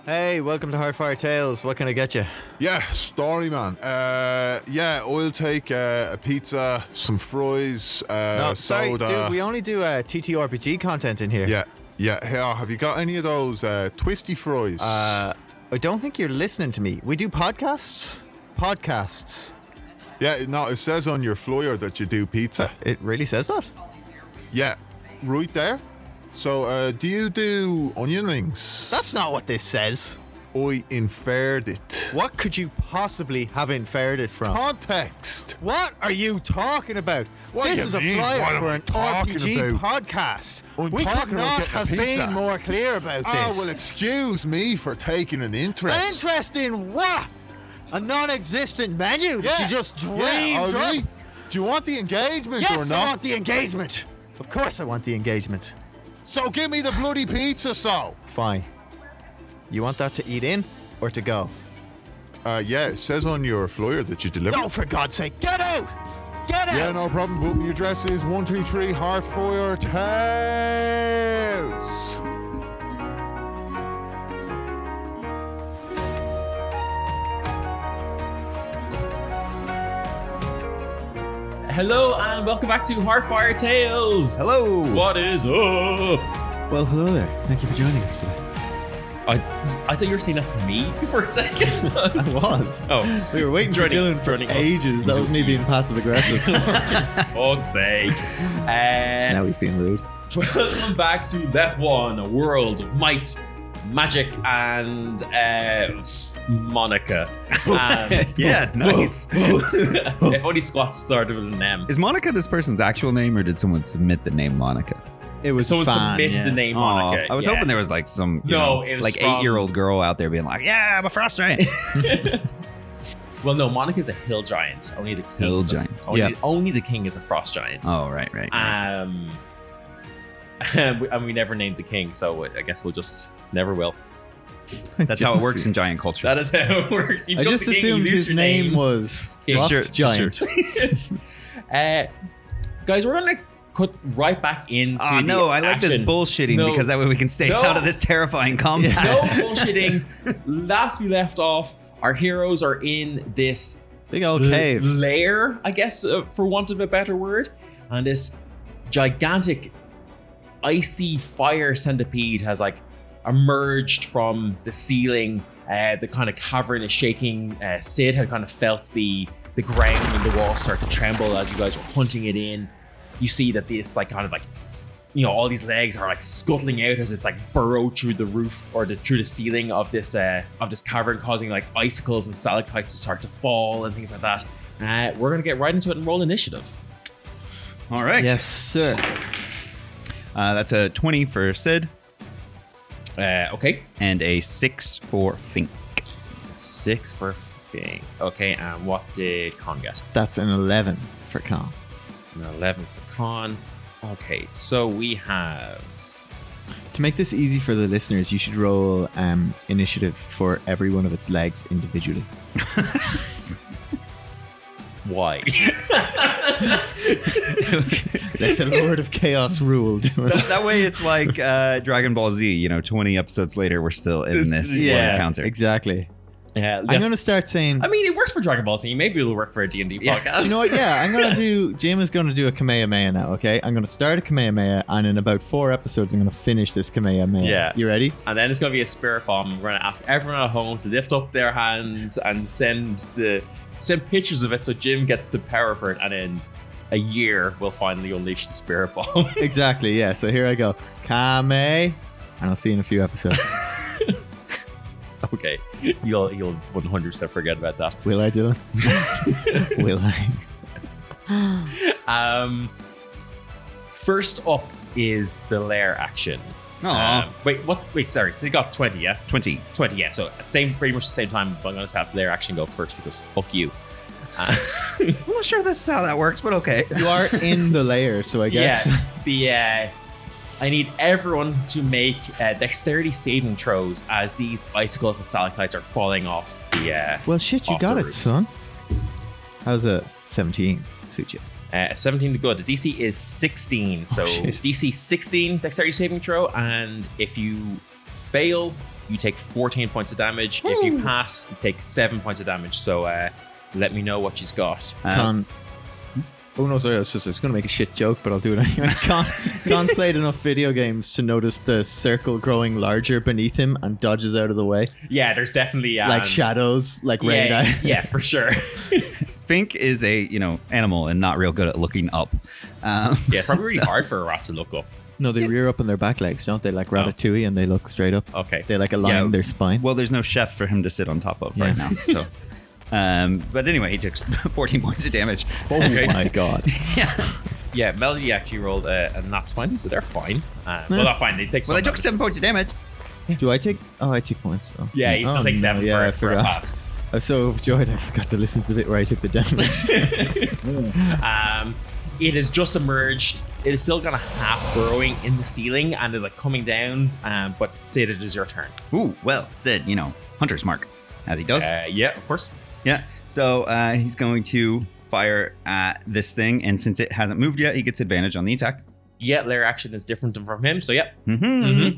Hey, welcome to Hardfire Tales. What can I get you? Yeah, story man. I'll take a pizza, some fries, No, sorry, soda. dude, we only do TTRPG content in here. Yeah. Here, have you got any of those twisty fries? I don't think you're listening to me. We do podcasts. Yeah, no, it says on your flyer that you do pizza. It really says that? Yeah, right there. So, do you do onion rings? That's not what this says. I inferred it. What could you possibly have inferred it from? Context. What are you talking about? What This do is you a mean? flyer What am for I an talking RPG about? podcast. I'm We could talking about not getting a have pizza. been more clear about Ah, this. well, excuse me for taking an interest. An interest in what? A non-existent menu that you just dreamed okay. up? Do you want the engagement Yes, or I not? want the engagement. Of course I want the engagement. So give me the bloody pizza, so. Fine. You want that to eat in or to go? Yeah, it says on your flyer that you deliver. No, for God's sake, get out! Get out! Yeah, no problem. But the address is 123 Heartfire Tales. Hello and welcome back to Heartfire Tales. Hello! What is up? Well, hello there. Thank you for joining us today. I thought you were saying that to me for a second. I was. Oh, We were waiting Joining- for Dylan for joining us. ages. That was me being passive aggressive. fuck's sake. Now he's being rude. Welcome back to That One, a world of might, magic, and Monica. Yeah, nice. If only Squats started with an M. Is Monica this person's actual name, or did someone submit the name Monica? It was Someone fan, submitted yeah. the name Aw, Monica. I was yeah. hoping there was like some, you No, know, it was like from- 8-year-old girl out there being like, "Yeah, I'm a frost giant." Well, no, Monica's a hill giant. Only the king. Hill is a- giant. Only the king is a frost giant. Oh, right. And we never named the king, so I guess we'll just never will. That's how it works in giant culture. That is how it works. You I become just the king, you assumed lose his your name was It's Frost true, Giant. Guys, we're gonna cut right back into. Oh no, the I like this action. bullshitting No. because that way we can stay No. out of this terrifying combat. No bullshitting. Last we left off, our heroes are in this Big old cave. lair, I guess, for want of a better word, and this gigantic icy fire centipede has like emerged from the ceiling. The kind of cavern is shaking. Sid had kind of felt the ground and the walls start to tremble as you guys were hunting it in. You see that this like kind of like, you know, all these legs are like scuttling out as it's like burrowed through the roof or through the ceiling of this cavern, causing like icicles and stalactites to start to fall and things like that. We're gonna get right into it and roll initiative. All right. Yes, sir. That's a 20 for Sid Okay. and a 6 for Fink. 6 for Fing. Okay, and what did Con get? That's an 11 for Con. An 11 for Con. Okay, so we have. To make this easy for the listeners, you should roll initiative for every one of its legs individually. Why? Let the Lord of Chaos ruled. That way it's like Dragon Ball Z, you know, 20 episodes later, we're still in this one yeah, encounter. exactly. Yeah, I'm going to start saying... I mean, it works for Dragon Ball Z. Maybe it'll work for a D&D podcast. You know what? Yeah, I'm going to do... Jim is going to do a Kamehameha now, okay? I'm going to start a Kamehameha, and in about 4 episodes, I'm going to finish this Kamehameha. Yeah. You ready? And then it's going to be a spirit bomb. We're going to ask everyone at home to lift up their hands and send pictures of it so Jim gets the power for it. And in a year, we'll finally unleash the spirit bomb. Exactly, yeah. So here I go. Kame. And I'll see you in a few episodes. Okay. You'll 100% forget about that. Will I, Dylan? Will I? First up is the lair action. Aw. Wait, sorry. So you got 20, yeah? 20. 20, yeah. So at pretty much the same time, but I'm going to have lair action go first because fuck you. I'm not sure this is how that works, but okay. You are in the layer, so I guess. Yeah, I need everyone to make dexterity saving throws as these icicles and stalactites are falling off the. Well, shit, you off got the it, roof. son. How's a 17 suit you? 17 to good. The DC is 16, so shit. DC 16 dexterity saving throw, and if you fail, you take 14 points of damage. If you pass, you take 7 points of damage. So let me know what she's got. Con. Oh no, sorry. I was going to make a shit joke, but I'll do it anyway. Con's played enough video games to notice the circle growing larger beneath him and dodges out of the way, Yeah, there's definitely like shadows, like rain. yeah, for sure. Fink is a animal and not real good at looking up. Yeah, it's probably really hard for a rat to look up. No, they rear up on their back legs, don't they? Like Ratatouille, and they look straight up. Okay. They like align Yeah. their spine. Well, there's no chef for him to sit on top of right Yeah. now. So, but anyway, he took 14 points of damage. Oh Okay. my god. Yeah, Melody actually rolled a nat 20, so they're fine. Well, not fine. They take some Well, I took damage. 7 points of damage. Do I take? Oh, I take points. Oh. Yeah, you still Oh, take no, 7 yeah, I for a forgot. pass. I was so overjoyed I forgot to listen to the bit where I took the damage. It has just emerged. It is still kind of half burrowing in the ceiling and is like coming down. But Sid, it is your turn. Ooh, well, Sid, hunter's mark, as he does. Yeah, of course. Yeah. So he's going to fire at this thing, and since it hasn't moved yet, he gets advantage on the attack. Yeah, their action is different from him. So yeah. Mm-hmm.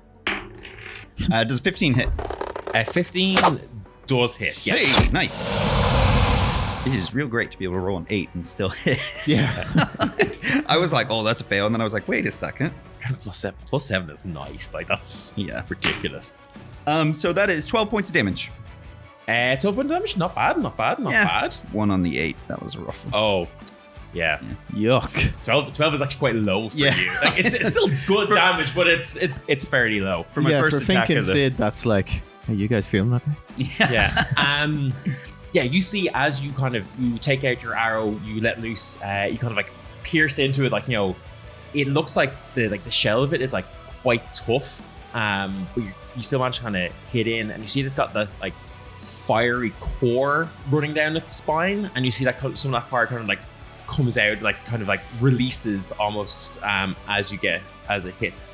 Does 15 hit? 15 does hit. Yes. Hey, nice. It is real great to be able to roll an 8 and still hit. Yeah. I was like, oh, that's a fail. And then I was like, wait a second. Plus 7 is nice. Like, that's ridiculous. So that is 12 points of damage. 12 point damage? Not bad. Not bad. 1 on the 8. That was rough. Oh, yeah. Yuck. 12 is actually quite low for Yeah. you. Like, it's still good damage, but it's fairly low. For my first for Fink attack and as a... Sid, that's like, hey, you guys feeling that? Yeah. Yeah, you see as you you take out your arrow, you let loose, you kind of like pierce into it, like, it looks like the shell of it is like quite tough. But you still manage to kind of hit in, and you see it's got this like fiery core running down its spine, and you see that some of that fire kind of like comes out, like kind of like releases almost as it hits.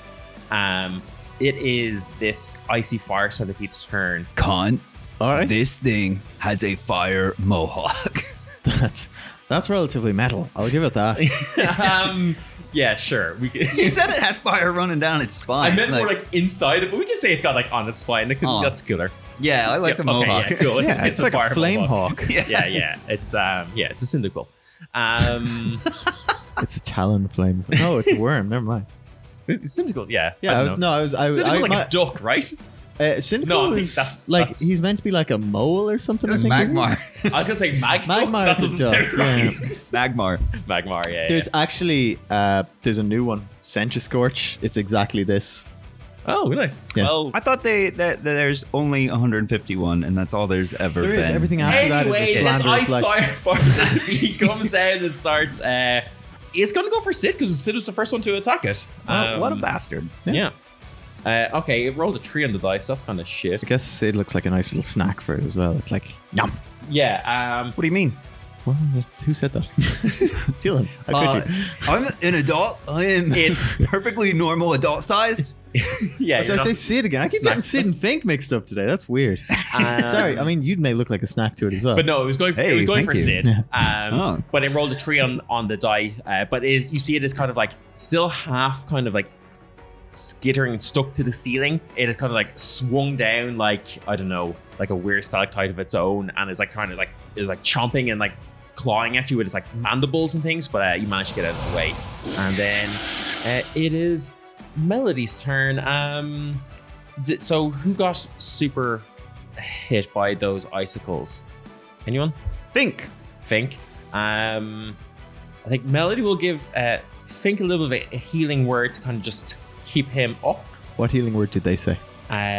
It is this icy fire centipede's turn. Con, All right. this thing has a fire mohawk. That's relatively metal. I'll give it that. Yeah, sure. We could, You said it had fire running down its spine. I meant more like inside it, but we can say it's got like on its spine. Oh. That's cooler. Yeah, I like the Okay, mohawk. yeah, cool. Yeah, it's like a fire flame mohawk. hawk. Yeah. It's it's a syndical. It's a talon flame. No, it's a worm. Never mind. It's syndical. Yeah. Yeah, I was Syndical's like a duck, right? Syndical No, I think is that's- like that's- he's meant to be like a mole or something. It was I think, isn't he? Magmar. I was gonna say Magduck. Magmar That is a doesn't sound duck, right. Magmar. Magmar. Yeah. There's actually there's a new one, Sentra Scorch. It's exactly this. Oh, nice. Yeah. Well, I thought that there's only 151, and that's all there's ever There been. is everything after that anyway, is this a slanderous ice like. fire he comes out and starts. It's gonna go for Sid because Sid was the first one to attack it. Oh, what a bastard. Yeah. Okay, it rolled a 3 on the dice. That's kind of shit. I guess Sid looks like a nice little snack for it as well. It's like yum. Yeah. What do you mean? Well, who said that? Dylan. I bet you. I'm an adult. I am It- perfectly normal adult sized. Yeah. So I say Sid again. I keep getting Sid and Fink mixed up today. That's weird. Sorry. I mean, you may look like a snack to it as well. But no, it was going. Hey, it was going thank for you. Sid. Oh. But it rolled a 3 on the die. But you see it is kind of like still half kind of like skittering and stuck to the ceiling. It is kind of like swung down like, I don't know, like a weird stalactite of its own, and is like kind of like is like chomping and like clawing at you with its like mandibles and things. But you managed to get out of the way, and then it is Melody's turn. So who got super hit by those icicles? Anyone? Think. Fink. I think Melody will give Fink a little bit of a healing word to kind of just keep him up. What healing word did they say?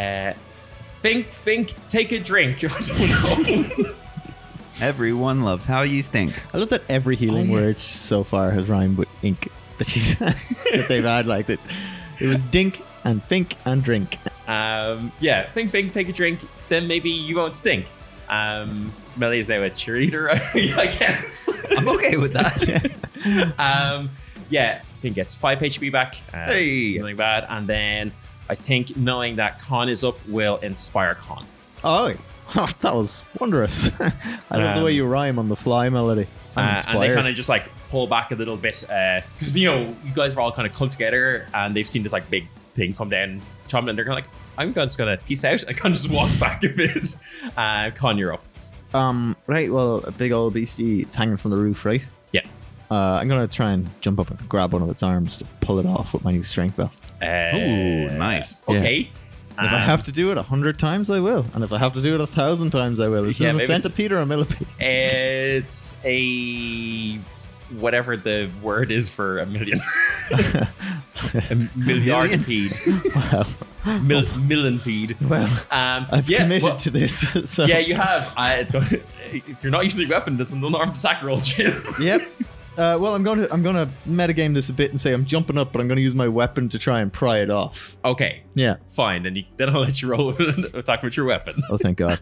Fink, take a drink. I don't know. Everyone loves how you stink. I love that every healing word so far has rhymed with ink. That they've had like that. It was dink and fink and drink. Yeah, Fink, take a drink. Then maybe you won't stink. Melody's now a cheerleader, I guess. I'm okay with that. Yeah, Fink gets 5 HP back. Hey. Nothing bad. And then I think knowing that Con is up will inspire Con. Oh, that was wondrous. I love the way you rhyme on the fly, Melody. I'm And inspired. they kind of just like pull back a little bit because you guys are all kind of clumped together and they've seen this like big thing come down, chomp, and they're kind of like, I'm just gonna peace out. I kind of just walks back a bit. Con, you're up. Right, well, a big old beastie, it's hanging from the roof, right? Yeah. I'm gonna try and jump up and grab one of its arms to pull it off with my new strength belt. Ooh, nice. Okay. And if I have to do it 100 times, I will. And if I have to do it 1,000 times, I will. Is Yeah, this a maybe it's- centipede or a millipede? It's a whatever the word is for a million. A milliardipede. Wow. Millipede. Well, I've committed well, to this. So. Yeah, you have. It's going. If you're not using a weapon, that's an unarmed attack roll, Jim. Yep. Well, I'm gonna metagame this a bit and say I'm jumping up, but I'm gonna use my weapon to try and pry it off. Okay, Yeah. fine. Then I'll let you roll attack with your weapon. Oh, thank God.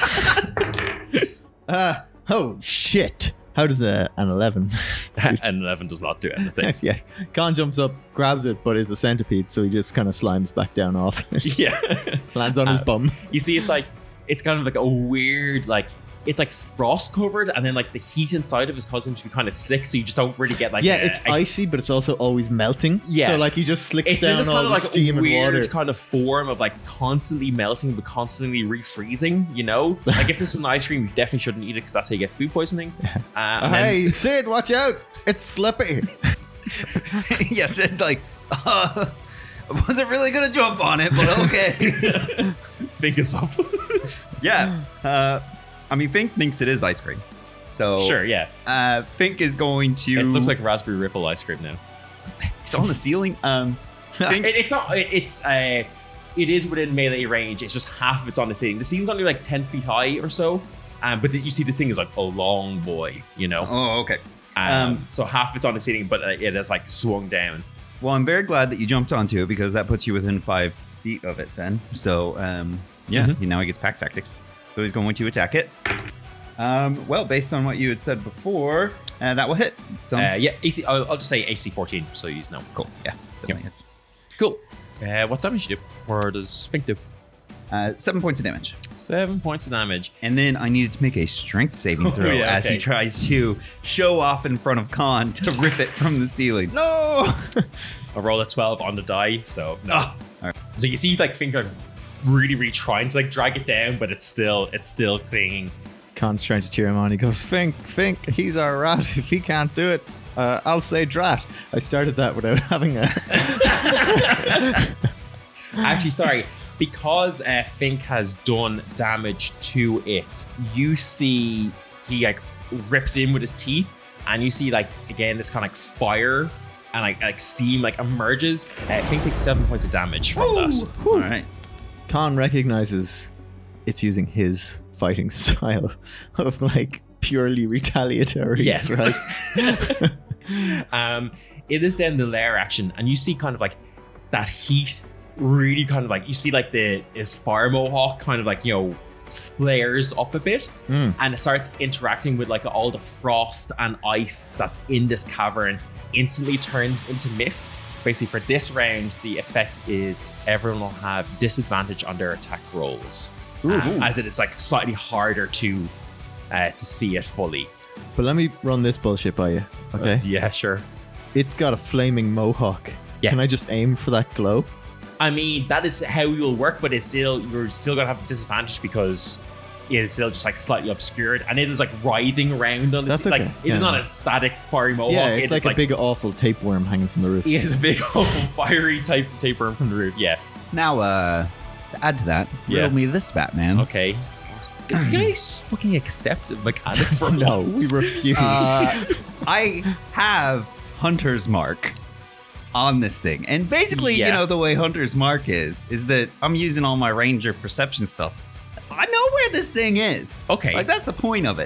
Oh shit! How does an 11? suit? And 11 does not do anything. Yeah. Khan jumps up, grabs it, but is a centipede, so he just kind of slimes back down off. Yeah. Lands on his bum. You see, it's kind of like a weird, like, it's like frost covered, and then like the heat inside of his causing him to be kind of slick, so you just don't really get like. Yeah, it's icy, but it's also always melting. Yeah. So like he just slicks It's in down this all kind of the like steam and water. weird kind of form of like constantly melting but constantly refreezing. You know, like if this was an ice cream, you definitely shouldn't eat it because that's how you get food poisoning. And then- Hey, Sid, watch out! It's slippy. Yes, it's like, I wasn't really gonna jump on it, but okay. Think us up. Yeah. I mean, Fink thinks it is ice cream. So Sure, yeah. Fink is going to. It looks like raspberry ripple ice cream now. it's on the ceiling. Fink, It's not. It is within melee range. It's just half of it's on the ceiling. The ceiling's only like 10 feet high or so. But you see, this thing is like a long boy. You know. oh, okay. So half of it's on the ceiling, but it is like swung down. Well, I'm very glad that you jumped onto it because that puts you within 5 feet of it. Then, so yeah, now he gets pack tactics. So he's going to attack it. Well, based on what you had said before, that will hit. So Yeah, AC. I'll just say AC 14, so you know. cool. Yeah, definitely hits. Cool. What damage do you do? Or does Fink do? 7 points of damage. 7 points of damage. And then I needed to make a strength saving Oh, throw yeah, as he okay. tries to show off in front of Khan to rip it from the ceiling. No! I roll a 12 on the die, so no. Ah, all right. So you see, like Fink like really trying to like drag it down, but it's still clinging. Khan's trying to cheer him on. He goes, Fink, he's our rat. If he can't do it, I'll say drat. I started that without having a... Actually, sorry. Because Fink has done damage to it, you see he like rips in with his teeth, and you see like again this kind of like fire and like steam like emerges. Fink takes 7 points of damage from that. All right. Khan recognizes it's using his fighting style of like purely retaliatory Yes. strikes. It is then the lair action, and you see kind of like that heat really kind of like you see like his fire mohawk kind of like, you know, flares up a bit and it starts interacting with like all the frost and ice that's in this cavern, instantly turns into mist. Basically for this round the effect is everyone will have disadvantage on their attack rolls, as it is like slightly harder to see it fully. But let me run this bullshit by you, okay? Yeah, sure. It's got a flaming mohawk. Yeah. Can I just aim for that glow? I mean, that is how you'll work, but you're still gonna have a disadvantage because it's still just like slightly obscured, and it is like writhing around on the That's like okay. it is Yeah. not a static fiery mohawk. Yeah, it it's is like a big awful tapeworm hanging from the roof. It is a big fiery type tapeworm from the roof. Yeah. Now, to add to that, Yeah. roll me this, Batman. Okay. Can you guys just fucking accept a mechanic for No, once? we refuse. I have Hunter's Mark on this thing. And basically, Yeah. you know, the way Hunter's Mark is that I'm using all my Ranger perception stuff. I know where this thing is. Okay. Like, that's the point of it.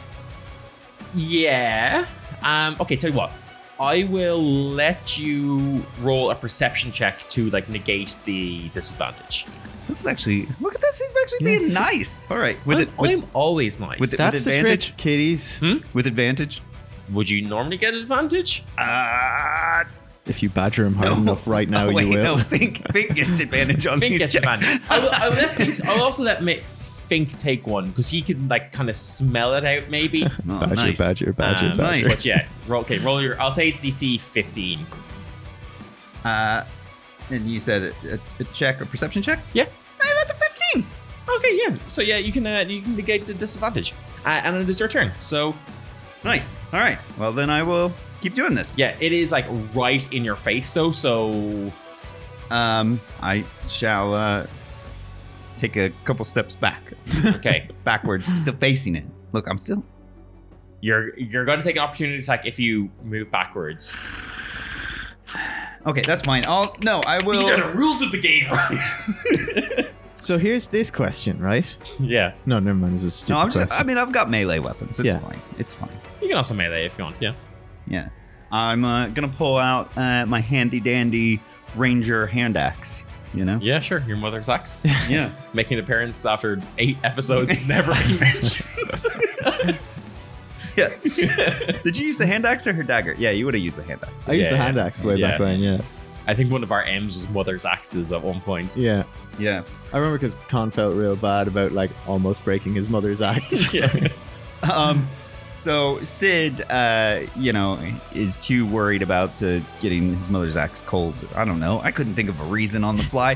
Yeah. Okay, tell you what. I will let you roll a perception check to like negate the disadvantage. This is actually, look at this. He's actually being nice. All right. I'm always nice. with That's the advantage? trick, kiddies. With advantage? Would you normally get advantage? If you badger him hard enough right now, Oh, wait, you will. no, Fink gets advantage on Fink these gets checks. advantage. I'll also let Fink take one because he can like kind of smell it out maybe. Oh, Badger, nice. badger, badger, badger. nice. But yeah, roll your. I'll say DC 15. And you said a check, a perception check? Yeah. Hey, that's a 15. Okay, yeah. So yeah, you can negate the disadvantage, and it is your turn. So Nice. All right. Well, then I will keep doing this. yeah, it is like right in your face though. So I shall take a couple steps back. okay, Backwards. I'm still facing it. Look, I'm still. you're going to take an opportunity attack if you move backwards. Okay, that's fine. I will. These are the rules of the game. So here's this question, right? Yeah, No, never mind. This is a stupid No, I'm just. question. I mean, I've got melee weapons. It's Yeah. fine. It's fine. you can also melee if you want. Yeah. Yeah. I'm gonna pull out my handy dandy ranger hand axe. You know. Yeah, sure. Your mother's axe. Yeah. Making an appearance after 8 episodes, never been mentioned. Yeah. Did you use the hand axe or her dagger? Yeah, you would have used the hand axe. I used the Yeah, hand axe way back yeah. when, yeah. I think one of our M's was mother's axes at one point. Yeah. Yeah. I remember because Con felt real bad about like almost breaking his mother's axe. Yeah. So Sid, is too worried about getting his mother's axe cold. I don't know. I couldn't think of a reason on the fly.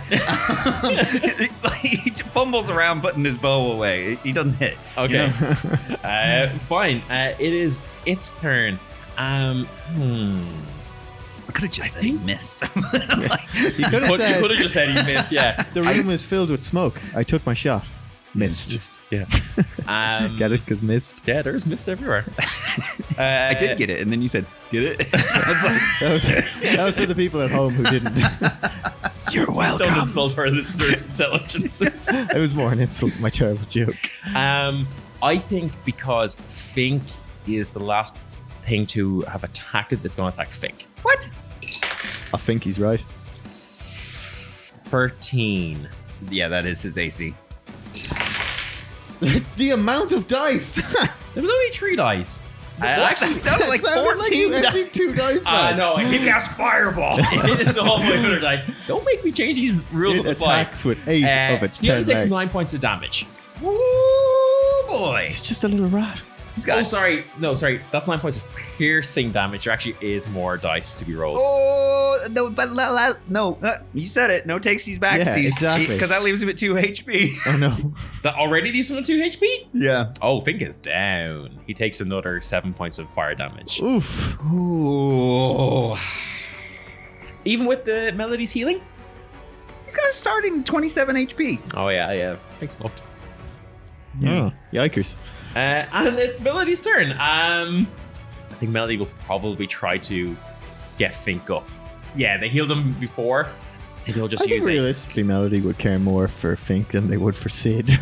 He fumbles around putting his bow away. He doesn't hit. Okay. You know? Fine. It is its turn. I could have just said he missed. You could have You said could have just said he missed, yeah. the room was filled with smoke. I took my shot. Missed. Yeah. Get it? Because missed. Yeah, there's mist everywhere. I did get it, and then you said, "Get it?" I was like, That was for the people at home who didn't. "You're Don't welcome." insult our listeners' intelligences. It was more an insult to my terrible joke. I think because Fink is the last thing to have attacked it, it's going to attack Fink. What? I think he's right. 13. Yeah, that is his AC. The amount of dice. There was only 3 dice. Actually, sounded like It sounded 14 you emptied 2 dice bags. No, he cast fireball. It's all my other dice. Don't make me change these rules It on the fly. attacks with 8 of its He 10 only takes legs. 9 points of damage. Oh boy! He's just a little rat. He's got. Oh, sorry. No, sorry. That's 9 points of piercing damage. There actually is more dice to be rolled. Oh no! But no, you said it. No takesies backsies. Yeah, exactly. Because that leaves him at 2 HP. Oh no. That already leaves him at 2 HP? Yeah. Oh, Fink is down. He takes another 7 points of fire damage. Oof. Ooh. Even with the Melody's healing? He's got a starting 27 HP. Oh, yeah. Fink's fucked. Oh, yikers. And it's Melody's turn. I think Melody will probably try to get Fink up. Yeah, they healed him before. I think he'll just I think use it. realistically, Melody would care more for Fink than they would for Sid.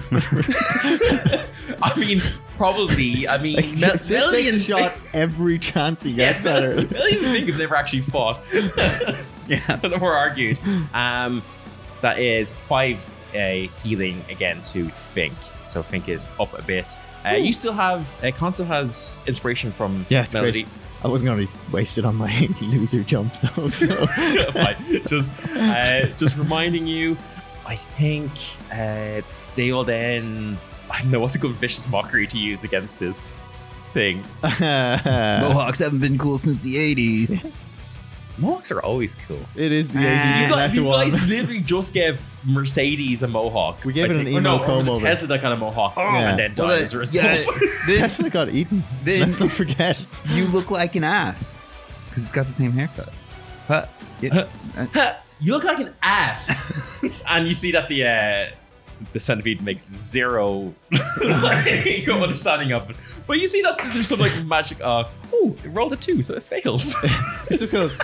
I mean, probably. I mean, Sid Melody takes a and shot every chance he gets at her. Melody and Fink have never actually fought. Yeah. Never argued. That is 5 healing again to Fink. So Fink is up a bit. You still have Con still has inspiration from Yeah, it's Melody. great. I wasn't going to waste it on my loser jump though. So. Fine. Just reminding you. I think they will then. I don't know what's a good vicious mockery to use against this thing. Mohawks haven't been cool since the 80s. Mohawks are always cool. It is the 80s. You left guys one. literally just gave Mercedes a mohawk. We gave I it an think. Or emo no, or was it comb over. Tesla that got a mohawk Yeah. and then died as a result. Tesla got eaten. Then- Let's not forget. You look like an ass. Because it's got the same haircut. But You look like an ass. And you see that the centipede makes 0 understanding of it. But you see that there's some like magic. It rolled a 2, so it fails. It just goes.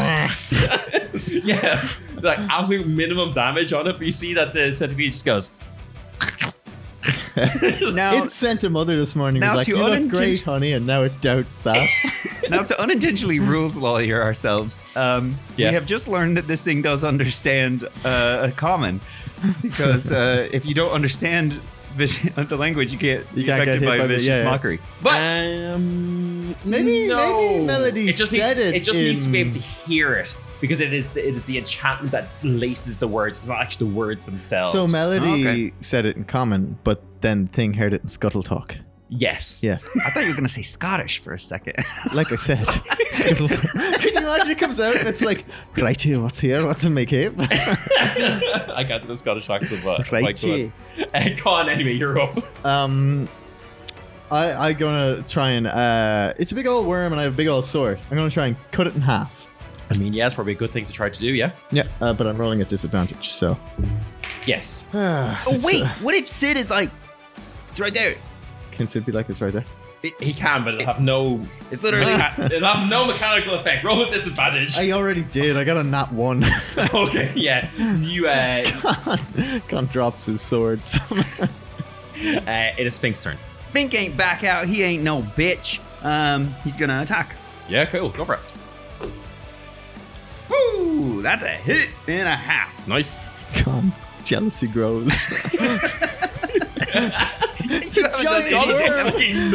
Yeah, like absolute minimum damage on it. But you see that the centipede just goes. now, It sent a mother this morning. It now was like, to "You look uninten- great, honey," and now it doubts that. now to unintentionally rules lawyer ourselves, Yeah. we have just learned that this thing does understand a common. Because if you don't understand the language, you can't be can't get affected hit by by the- vicious yeah, yeah. mockery. But Maybe Melody It just said needs, it. it just needs to be in- able to hear it because it is the enchantment that laces the words. It's not actually the words themselves. So Melody Okay. said it in common, but then Thing heard it in Scuttle Talk. Yes. Yeah. I thought you were gonna say Scottish for a second. Like I said. Can you imagine it comes out and it's like, right here, what's here? What's in my cape? I got the Scottish accent, but Right here. Con, anyway, you're up. I'm gonna try and it's a big old worm and I have a big old sword. I'm gonna try and cut it in half. I mean, yeah, it's probably a good thing to try to do, yeah? Yeah, but I'm rolling at disadvantage, so. Yes. Oh wait, what if Sid is like, it's right there? Can Sid be like this right there? He can, but it'll have no... It's literally. It'll have no mechanical effect. Roll with disadvantage. I already did. I got a nat 1. Okay, yeah. You, Con drops his sword. it is Fink's turn. Fink ain't back out. He ain't no bitch. He's gonna attack. Yeah, cool. Go for it. Woo! That's a hit and a half. Nice. Con, jealousy grows. It's a giant worm. Fucking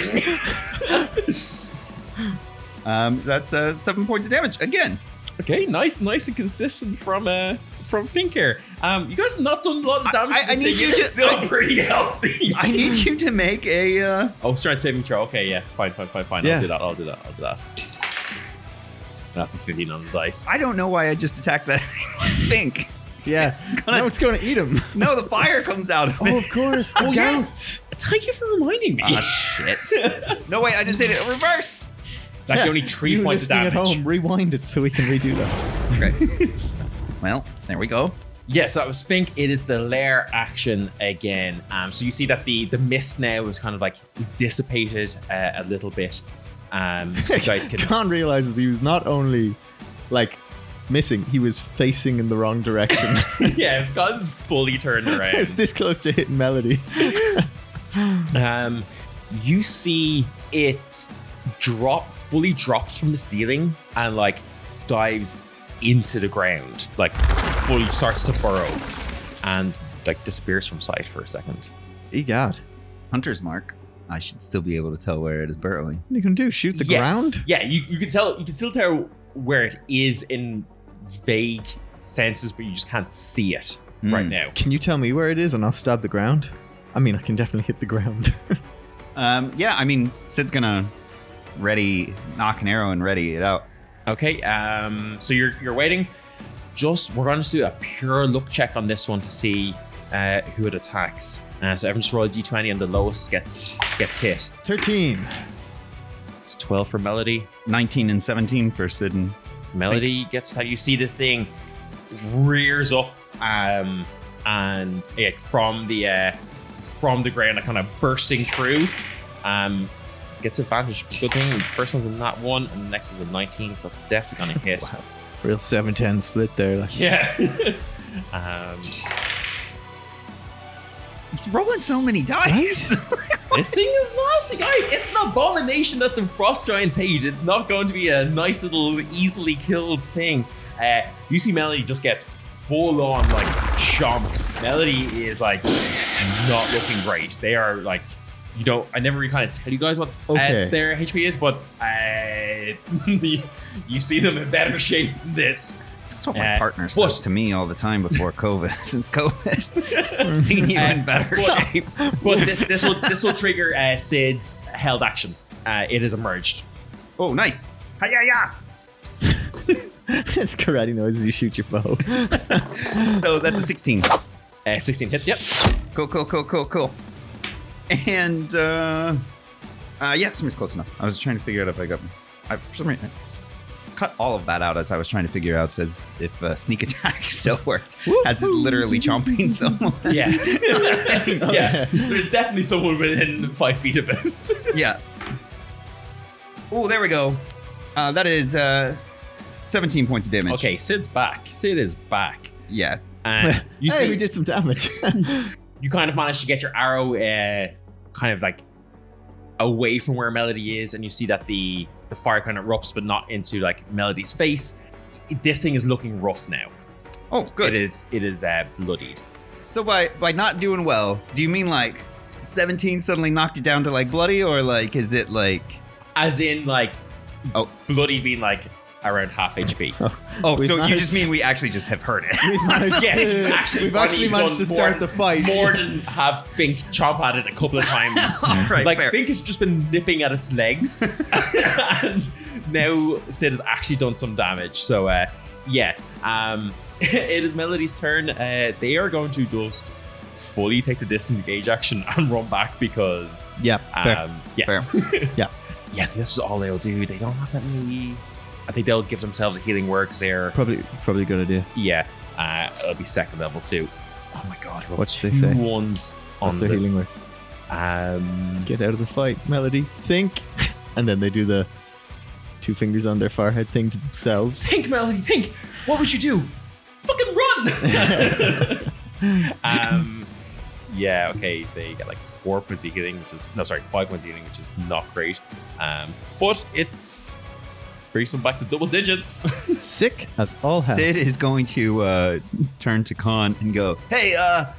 nothing. That's 7 points of damage again. Okay, nice and consistent from Fink here. You guys have not done a lot of damage. I to this need thing. you You're to- still pretty healthy. I need you to make a. Oh, strength saving throw. Okay, yeah, fine. Yeah. I'll do that. That's a 15 on the dice. I don't know why I just attacked that Fink. Yeah. Now it's going to eat him. No, the fire comes out of it. Oh, of course. The yeah. gout. Thank you for reminding me. Ah, shit. No, wait, I just did it reverse. It's actually only 3 You points of listening damage. at home, rewind it so we can redo that. Okay. Well, there we go. Yes, that was Fink. It is the lair action again. So you see that the mist now is kind of like dissipated a little bit. So you guys can. Con realizes he was not only like missing, he was facing in the wrong direction. Yeah, God's fully turned It's around. this close to hitting Melody. You see it fully drops from the ceiling and like dives into the ground, like fully starts to burrow and like disappears from sight for a second. Egad. Hunter's mark. I should still be able to tell where it is burrowing. What are you going to do? Shoot the Yes. ground? Yeah, you can tell. You can still tell where it is in vague senses, but you just can't see it right now. Can you tell me where it is and I'll stab the ground? I mean, I can definitely hit the ground. Yeah, I mean, Sid's gonna knock an arrow and ready it out. Okay. So you're waiting. We're going to do a pure luck check on this one to see who it attacks. So everyone just roll a d20 and the lowest gets hit. 13. It's 12 for Melody. 19 and 17 for Sid and Melody gets that. You see this thing rears up and from the ground, kind of bursting through. Gets advantage. Good thing the first one's a nat 1 and the next one's a 19, so it's definitely gonna hit. Wow. Real 7-10 split there. Like. Yeah. he's rolling so many dice. This thing is nasty, guys. It's an abomination that the frost giants hate. It's not going to be a nice little easily killed thing. You see Melody just gets full on like chomped. Melody is like not looking great. They are like, I never really kind of tell you guys what their HP is, but you see them in better shape than this. That's what my partner says to me all the time before COVID. Since COVID, seen you in better shape. But this will trigger Sid's held action. It has emerged. Oh, nice! Hi-ya-ya! It's karate noises. You shoot your bow. So that's a 16. 16 hits. Yep. Cool. And yeah, somebody's close enough. I was trying to figure out if I got. For some reason, I cut all of that out as I was trying to figure out as if sneak attack still worked, as it's literally chomping someone. Yeah. Yeah. There's definitely someone within 5 feet of it. Yeah. Oh, there we go. That is 17 points of damage. Okay, Sid's back. Sid is back. Yeah. And you hey, see, we did some damage. you kind of managed to get your arrow kind of like away from where Melody is, and you see that the fire kind of erupts, but not into like Melody's face. This thing is looking rough now. Oh, good. It is bloodied. So by not doing well, do you mean like 17 suddenly knocked you down to like bloody, or like is it like As in like oh bloody being like around half HP. Oh, We've so you managed- just mean we actually just have heard it? We've managed Yeah, to, we've actually managed to start the fight. More than have Fink chomp at it a couple of times. Right, like fair. Fink has just been nipping at its legs, and now Sid has actually done some damage. So it is Melody's turn. They are going to just fully take the disengage action and run back because Yeah, fair. Fair. Yeah. yeah, this is all they'll do. They don't have that many. I think they'll give themselves a healing word because they're Probably a good idea. it'll be second level too. Oh my god, I rolled What's they two say? ones on What's their the healing word? Get out of the fight, Melody. Think. And then they do the 2 fingers on their forehead thing to themselves. Think, Melody, think. What would you do? Fucking run! Yeah, okay, they get like 4 points of healing, 5 points of healing, which is not great. But it's brings them back to double digits. Sick as all hell. Sid is going to turn to Khan and go, "Hey,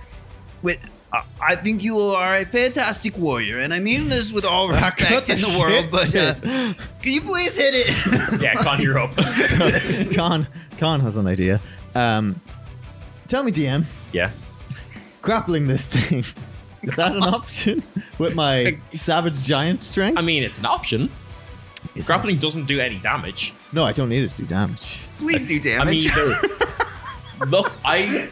I think you are a fantastic warrior, and I mean this with all respect in the world, but can you please hit it?" Yeah, Con, you're up. Khan has an idea. Tell me, DM, Yeah. grappling this thing. Is that an option? With my savage giant strength? I mean, it's an option. Is Grappling doesn't do any damage. No, I don't need it to do damage. Please do I mean, damage. look, I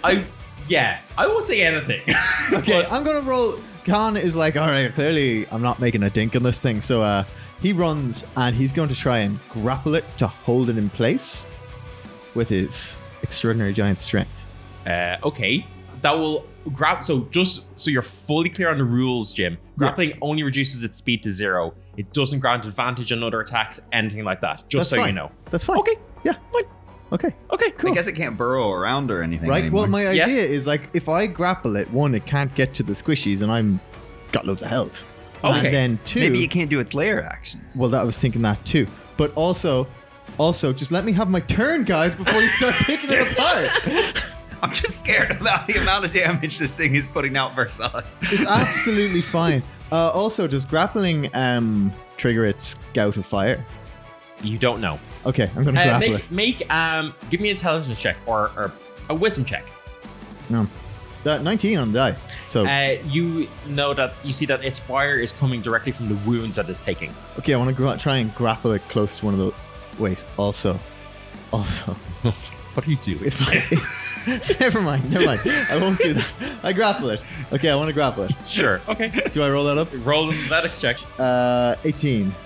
won't say anything. Okay, But- I'm gonna roll. Khan is like, all right, clearly I'm not making a dink on this thing. So he runs and he's going to try and grapple it to hold it in place with his extraordinary giant strength. Okay, that will grab. So just so you're fully clear on the rules, Jim. Grappling only reduces its speed to 0. It doesn't grant advantage on other attacks, anything like that. Just That's so fine. you know. That's fine. Okay. Yeah. Fine. Okay. Okay. Cool. I guess it can't burrow around or anything. Right. anymore. Well, my Yeah. idea is like if I grapple it, one, it can't get to the squishies, and I'm got loads of health. Okay. And then 2, maybe you can't do its layer actions. well, I was thinking that too. But also, just let me have my turn, guys, before you start picking it apart. I'm just scared about the amount of damage this thing is putting out versus us. It's absolutely fine. Also, does grappling trigger its gout of fire? You don't know. Okay, I'm gonna grapple it. Make give me an intelligence check or a wisdom check. No, that 19 on the die. So You know that you see that its fire is coming directly from the wounds that it's taking. okay, I want to try and grapple it close to one of the. Wait, also, What are you doing? never mind. I won't do that. I grapple it. Okay, I want to grapple it. Sure. Okay. Do I roll that up? Roll an athletics check. 18.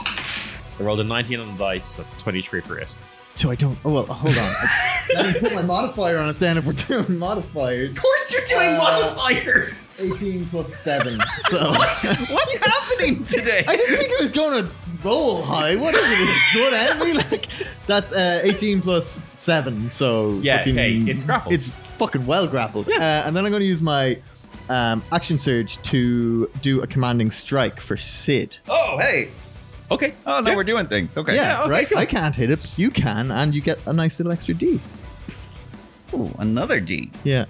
I rolled a 19 on the dice. That's 23 for it. So I don't. Oh well, hold on. Let me put my modifier on it then. If we're doing modifiers, Of course you're doing modifiers. 18 plus 7. So What's happening today? I didn't think it was going to roll high. What is it? A good enemy? Like that's 18 plus 7. So Yeah, fucking- hey, it's grappled. It's fucking well grappled. And then I'm going to use my action surge to do a commanding strike for Sid. Oh, hey. Okay. Oh, no, Yeah. we're doing things. Okay. Yeah, okay, right. cool. I can't hit it. But you can, and you get a nice little extra D. Ooh, another D. Yeah.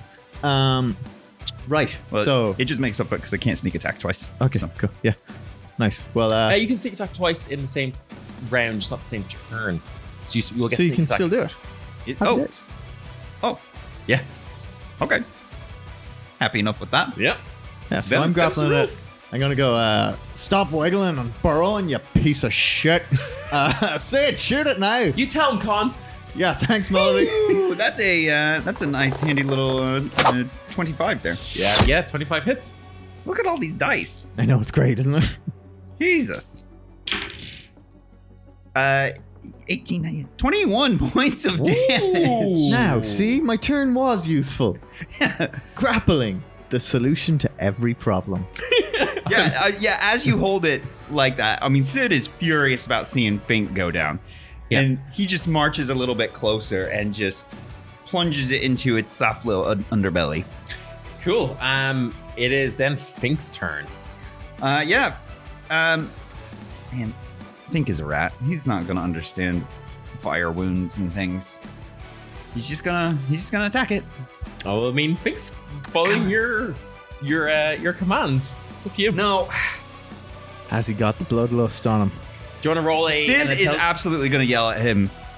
Right. Well, so it just makes up for it because I can't sneak attack twice. okay, So- cool. Yeah. Nice. Well, You can sneak attack twice in the same round, just not the same turn. So you'll get so you sneak can attack. still do it. Happy Oh, days. oh, yeah. Okay. Happy enough with that. Yeah. Yeah, so Them- I'm them's the grappling rules. it. I'm gonna go. Stop wiggling and burrowing, you piece of shit. Say it, shoot it now. You tell him, Con. Yeah, thanks, Melody. Ooh, that's a nice handy little 25 there. Yeah. 25 hits. Look at all these dice. I know it's great, isn't it? Jesus. 18, 19, 21 points of damage. Now, see, my turn was useful. Grappling, the solution to every problem. Yeah, as you hold it like that, I mean, Sid is furious about seeing Fink go down. Yeah. And he just marches a little bit closer and just plunges it into its soft little underbelly. Cool. It is then Fink's turn. Yeah. Man, Fink is a rat. He's not gonna understand fire wounds and things. He's just gonna attack it. Oh, I mean, Fink's following your commands. It's up to you. No. Has he got the bloodlust on him? Do you want to roll a? Sid is absolutely gonna yell at him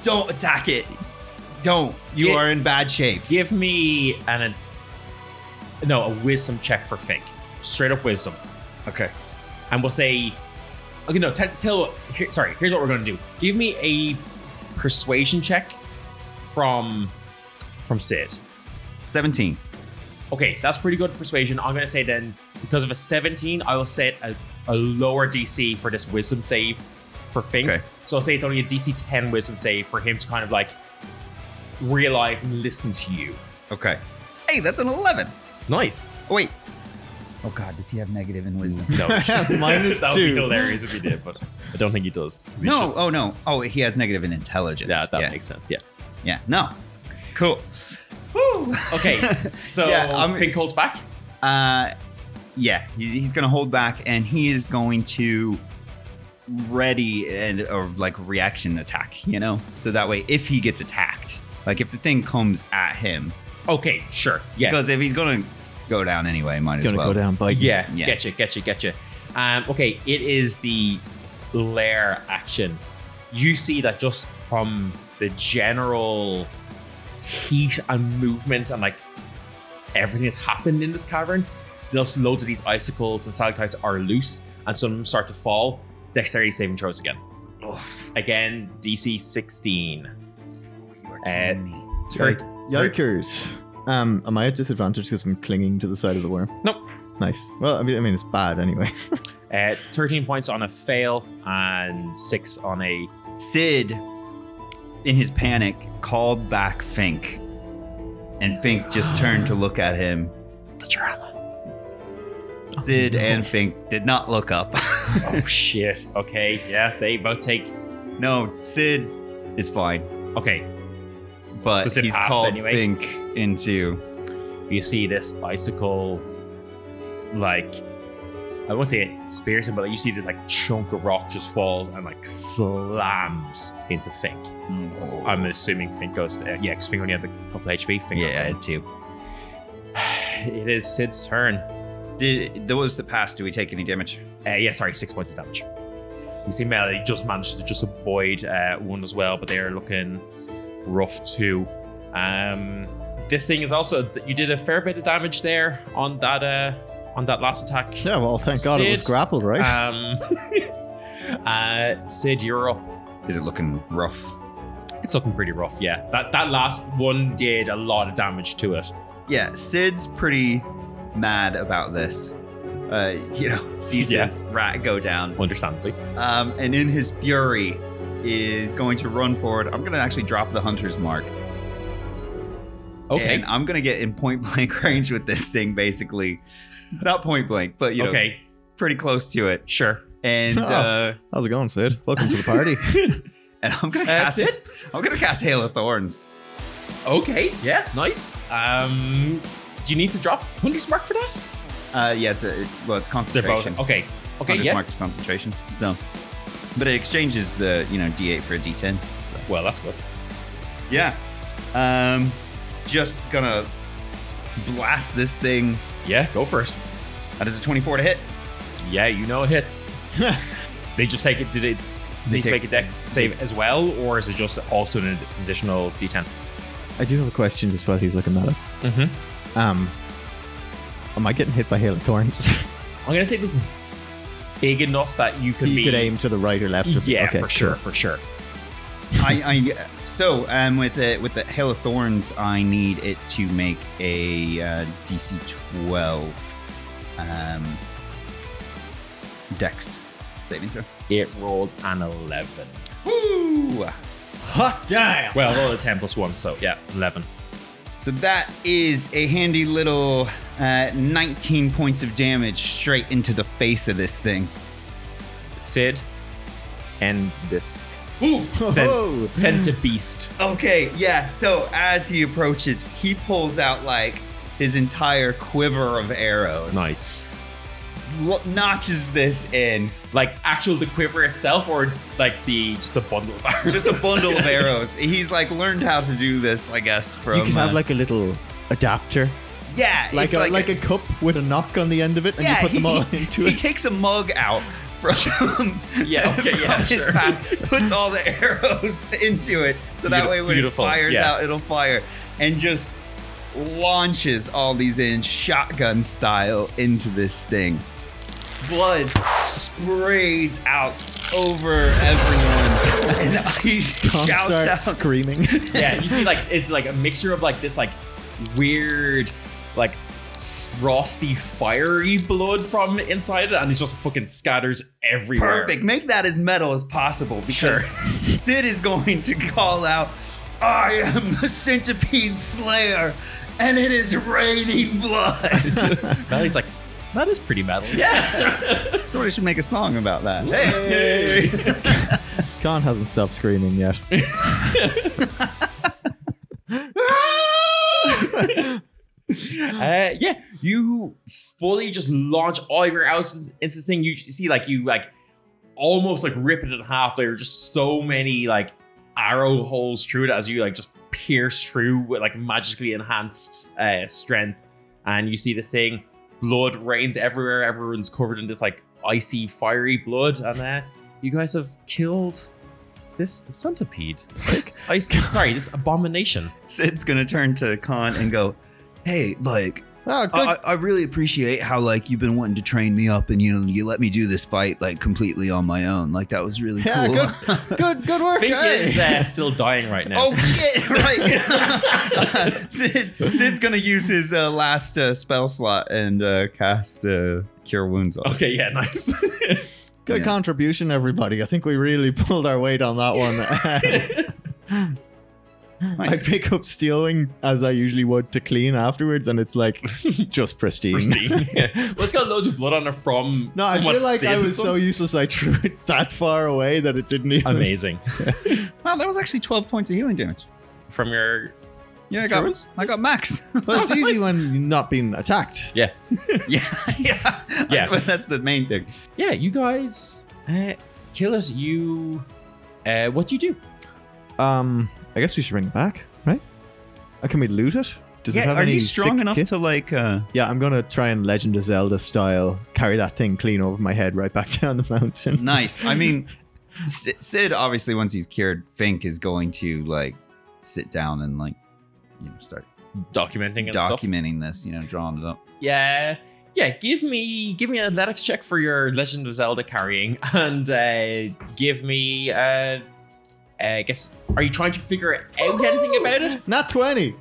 don't attack it. Don't. You are in bad shape. Give me a wisdom check for Fink. Straight up wisdom. Okay. And we'll say, okay, no, here's what we're going to do. Give me a persuasion check from Sid. 17. Okay, that's pretty good persuasion. I'm going to say then, because of a 17, I will set a lower DC for this wisdom save for Fink. Okay. So I'll say it's only a DC 10 wisdom save for him to kind of like realize and listen to you. Okay. Hey, that's an 11. Nice. Oh, wait. Oh, God. Does he have negative in wisdom? No. Minus That would be 2. hilarious if he did, but I don't think he does. He No. should. Oh, no. Oh, he has negative in intelligence. Yeah, that makes sense. Yeah. Yeah. No. Cool. Okay. So Yeah, Fink holds back. Yeah, he's going to hold back, and he is going to ready or like reaction attack, you know? So that way, if he gets attacked, like if the thing comes at him, Okay, sure. Yeah. because if he's going to go down anyway, might as Gonna well. go down by Yeah, Yeah. Getcha. Okay, it is the lair action. You see that just from the general heat and movement and like everything that's happened in this cavern, still loads of these icicles and stalactites are loose, and some of them start to fall. Dexterity saving throws again. Again, DC 16. Yikers. Am I at disadvantage because I'm clinging to the side of the worm? Nope. Nice. Well, I mean, it's bad anyway. 13 points on a fail and 6 on a... Sid, in his panic, called back Fink, and Fink just turned to look at him. The drama. Sid and Fink did not look up. Oh, shit. Okay, yeah, they both take... No, Sid is fine, Okay, but So Sid he's passed called anyway? Fink into... you see this icicle, like, I won't say it spears him, but you see this like chunk of rock just falls and like slams into Fink. I'm assuming Fink goes to, because Fink only had a couple HP. Fink goes Yeah, I down. had two. It is Sid's turn. Did those that passed, do we take any damage? 6 points of damage. You see Melody just managed to just avoid one as well, but they're looking rough too. This thing is also, you did a fair bit of damage there on that last attack. Yeah, well, thank God it was Sid, grappled, right? Sid, you're up. Is it looking rough? It's looking pretty rough, yeah. That last one did a lot of damage to it. Yeah, Sid's pretty mad about this. Sees Yeah. his rat go down. Understandably. And in his fury is going to run forward. I'm going to actually drop the hunter's mark. Okay. And I'm going to get in point blank range with this thing, basically. Not point blank, but, Okay. pretty close to it. Sure. And How's it going, Sid? Welcome to the party. and I'm going to That's cast it? I'm going to cast Hail of Thorns. Okay. Yeah. Nice. Do you need to drop Hunter's Mark for that? Yeah, it's They're concentration. both. Okay. Okay. Hunter's Yeah. mark is concentration. So, but it exchanges the D8 for a D10. So. Well, that's good. Yeah. Just gonna blast this thing. Yeah. Go for it. That is a 24 to hit. Yeah. You know it hits. They just take it. Did it? Need to take- make a dex save as well, or is it just also an additional D10? I do have a question just while he's looking at it. Mm-hmm. Am I getting hit by Hail of Thorns? I'm gonna say this is big enough that you could You be. could aim to the right or left. Of Yeah, okay, for sure, for sure. So with the Hail of Thorns, I need it to make a DC 12 Dex saving throw. It rolled an 11. Woo! Hot damn! Well, roll a 10 plus 1, so yeah, 11. So that is a handy little 19 points of damage straight into the face of this thing. Sid, end this. Oh. Centibeast. Okay, yeah. So as he approaches, he pulls out like his entire quiver of arrows. Nice. Notches this in. Like actual the quiver itself, or like just a bundle of arrows? Just a bundle of arrows. He's like learned how to do this, I guess. From You could have like a little adapter, yeah, like it's a cup with a knock on the end of it, and you put them all into he it. takes a mug out from Yeah, okay, yeah, from his sure. pack, puts all the arrows into it, so that way when Beautiful, it fires yeah. out, it'll fire, and just launches all these in shotgun style into this thing. Blood sprays out over everyone, and he Khan shouts starts out. screaming. Yeah, you see, like, it's like a mixture of like this like weird, like frosty, fiery blood from inside it, and it just fucking scatters everywhere. Perfect. Make that as metal as possible, because Sid is going to call out, "I am the Centipede Slayer, and it is raining blood." Melly's like, that is pretty metal. Yeah. Somebody should make a song about that. Hey. Khan hasn't stopped screaming yet. Yeah, you fully just launch all of your arrows into this thing. You see, like, you like almost like rip it in half. There are just so many like arrow holes through it as you like just pierce through with like magically enhanced strength. And you see this thing, blood rains everywhere. Everyone's covered in this like icy, fiery blood, and you guys have killed this centipede. This abomination. Sid's going to turn to Khan and go, "Hey, like, Oh, good. I really appreciate how, like, you've been wanting to train me up, and, you know, you let me do this fight, like, completely on my own. Like, that was really Yeah, cool." good work. Fink Hey. is still dying right now. Oh, shit, right. Sid's going to use his last spell slot and cast Cure Wounds on. Okay, yeah, nice. Good Yeah. contribution, everybody. I think we really pulled our weight on that one. I Nice. pick up Steelwing as I usually would to clean afterwards, and it's like just pristine. Pristine. Yeah. Well, it's got loads of blood on it from. No, I from what feel like I Sid was has so done. useless I threw it that far away that it didn't even. Amazing. Wow, that was actually 12 points of healing damage. From your. Yeah, Cure Wounds? I got max. Well, it's easy when you're not being attacked. Yeah. yeah. Yeah. That's the main thing. Yeah, you guys kill it. You. What do you do? I guess we should bring it back, right? Can we loot it? Does it have are any you strong sick enough kit? to, like... Yeah, I'm gonna try and Legend of Zelda style carry that thing clean over my head right back down the mountain. Nice. I mean, Sid, obviously, once he's cured, Fink is going to, like, sit down and, like, you know, start Documenting and stuff. documenting this, you know, drawing it up. Yeah. Yeah, give me an athletics check for your Legend of Zelda carrying, and give me I guess, are you trying to figure out anything about it? Not 20.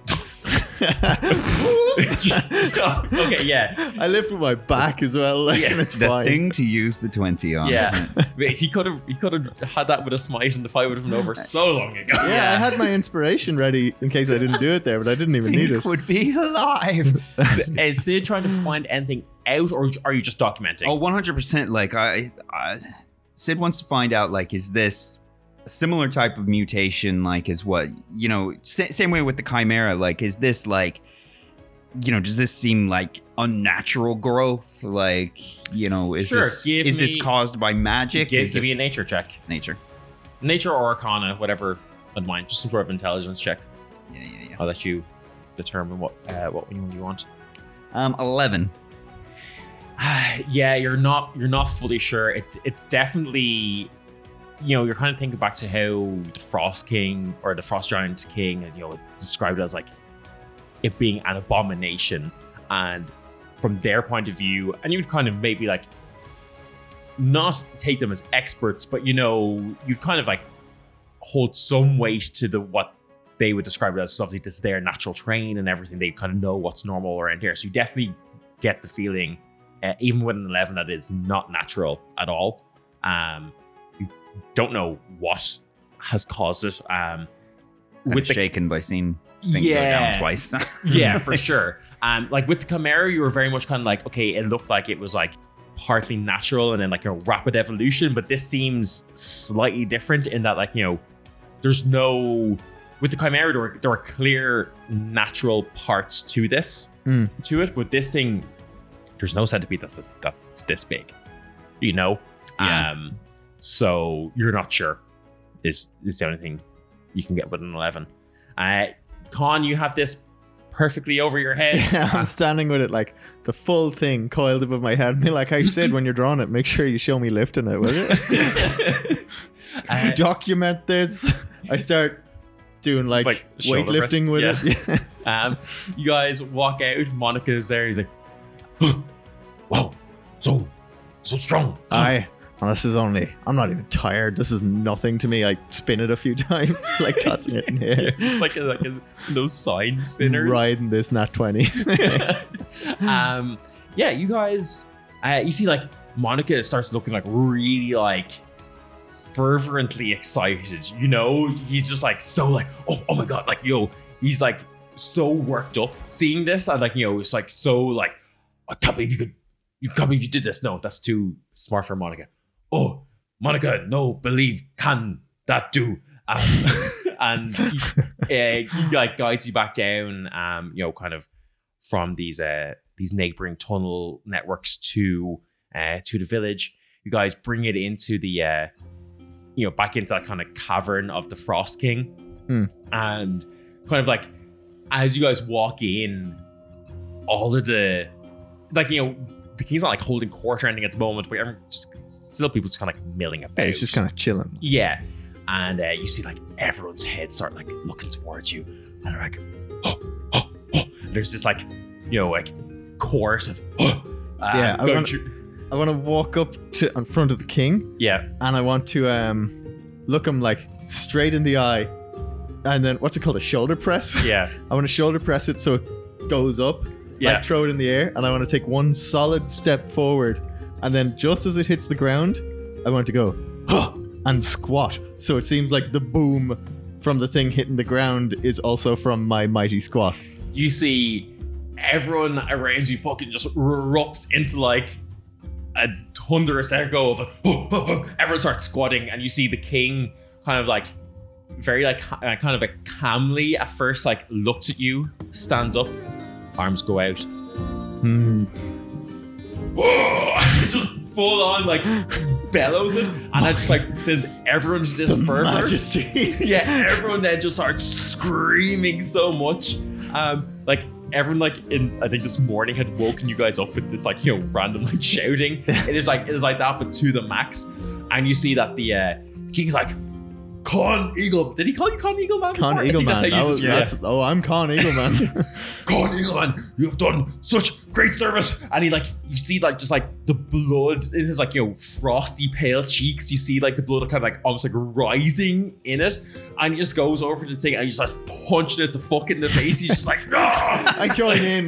Okay, yeah. I lift with my back as well, like, and it's The fine. thing to use the 20 on. Yeah. Wait, he could have had that with a smite and the fight would have been over so long ago. Yeah, I had my inspiration ready in case I didn't do it there, but I didn't even need Fink it. would be alive. Is Sid trying to find anything out, or are you just documenting? Oh, 100%. Like, Sid wants to find out, like, is this a similar type of mutation, like, is what, you know, same way with the Chimera, like, is this, like, you know, does this seem like unnatural growth? Like, you know, is Sure, this caused by magic? give Is me a this nature check. nature? Nature or Arcana, whatever on mine. Just some sort of intelligence check. Yeah. I'll let you determine what one you want. 11. Yeah, you're not fully sure. It's definitely, you know, you're kind of thinking back to how the Frost King or the Frost Giant King, you know, described it as like it being an abomination, and from their point of view, and you'd kind of maybe like not take them as experts, but, you know, you kind of like hold some weight to what they would describe it as. Obviously, this is their natural terrain and everything. They kind of know what's normal around here, so you definitely get the feeling, even with an 11, that is not natural at all. You don't know what has caused it. With shaken by seeing Fink go down twice. Yeah, for sure. Like with the Chimera, you were very much kind of like, okay, it looked like it was like partly natural and then like a rapid evolution, but this seems slightly different in that, like, you know, there's no, with the Chimera, there are clear natural parts to this, to it, but this thing, there's no centipede that's this big, you know? Yeah. So you're not sure is the only thing you can get with an 11. Con, you have this perfectly over your head. I'm standing with it like the full thing coiled above my head. Me like I said when you're drawing it, make sure you show me lifting it, will you? Document this. I start doing like shoulder weightlifting with press. it. You guys walk out. Monica's there. He's like, wow, so strong. And this is only, I'm not even tired. This is nothing to me. I spin it a few times, like tossing it in the air. It's like those side spinners. Riding this nat 20. Yeah, you guys, you see like Monica starts looking like really like fervently excited. You know, he's just like so like, oh my God, like, he's like so worked up seeing this. And like, it's like so like, I can't believe you can't believe you did this. No, that's too smart for Monica. Oh, Monica, no, believe can that do? And he like guides you back down, kind of from these neighboring tunnel networks to the village. You guys bring it into the back into that kind of cavern of the Frost King, and kind of like as you guys walk in, all of the the king's not like holding court or anything at the moment, but still people just kind of like milling about. Yeah, it's just kind of chilling. Yeah. And you see like everyone's heads start like looking towards you, and they're like, oh. And there's this like, like chorus of, yeah. I want to walk up to in front of the king. Yeah. And I want to look him like straight in the eye, and then what's it called, a shoulder press? Yeah. I want to shoulder press it so it goes up. Yeah. Like throw it in the air, and I want to take one solid step forward, and then just as it hits the ground, I want to go, and squat. So it seems like the boom from the thing hitting the ground is also from my mighty squat. You see everyone around you fucking just erupts into like a thunderous echo of everyone starts squatting, and you see the king kind of like very like kind of like calmly at first like looks at you, stands up, arms go out. Whoa! Just full on like bellows it, and that just like sends everyone to this fervor. Majesty. Yeah, everyone then just starts screaming so much. Like everyone like in I think this morning had woken you guys up with this like random like shouting. It is like that, but to the max. And you see that the king's like, Con Eagle. Did he call you Con Eagle Man? Con Eagle Man. I'm Con Eagle Man. Con Eagle Man, you have done such great service. And he like, you see like just like the blood in his like frosty pale cheeks. You see like the blood kind of like almost like rising in it, and he just goes over to the thing and he just starts punching it the fuck in the face. He's just like, ah! I join in.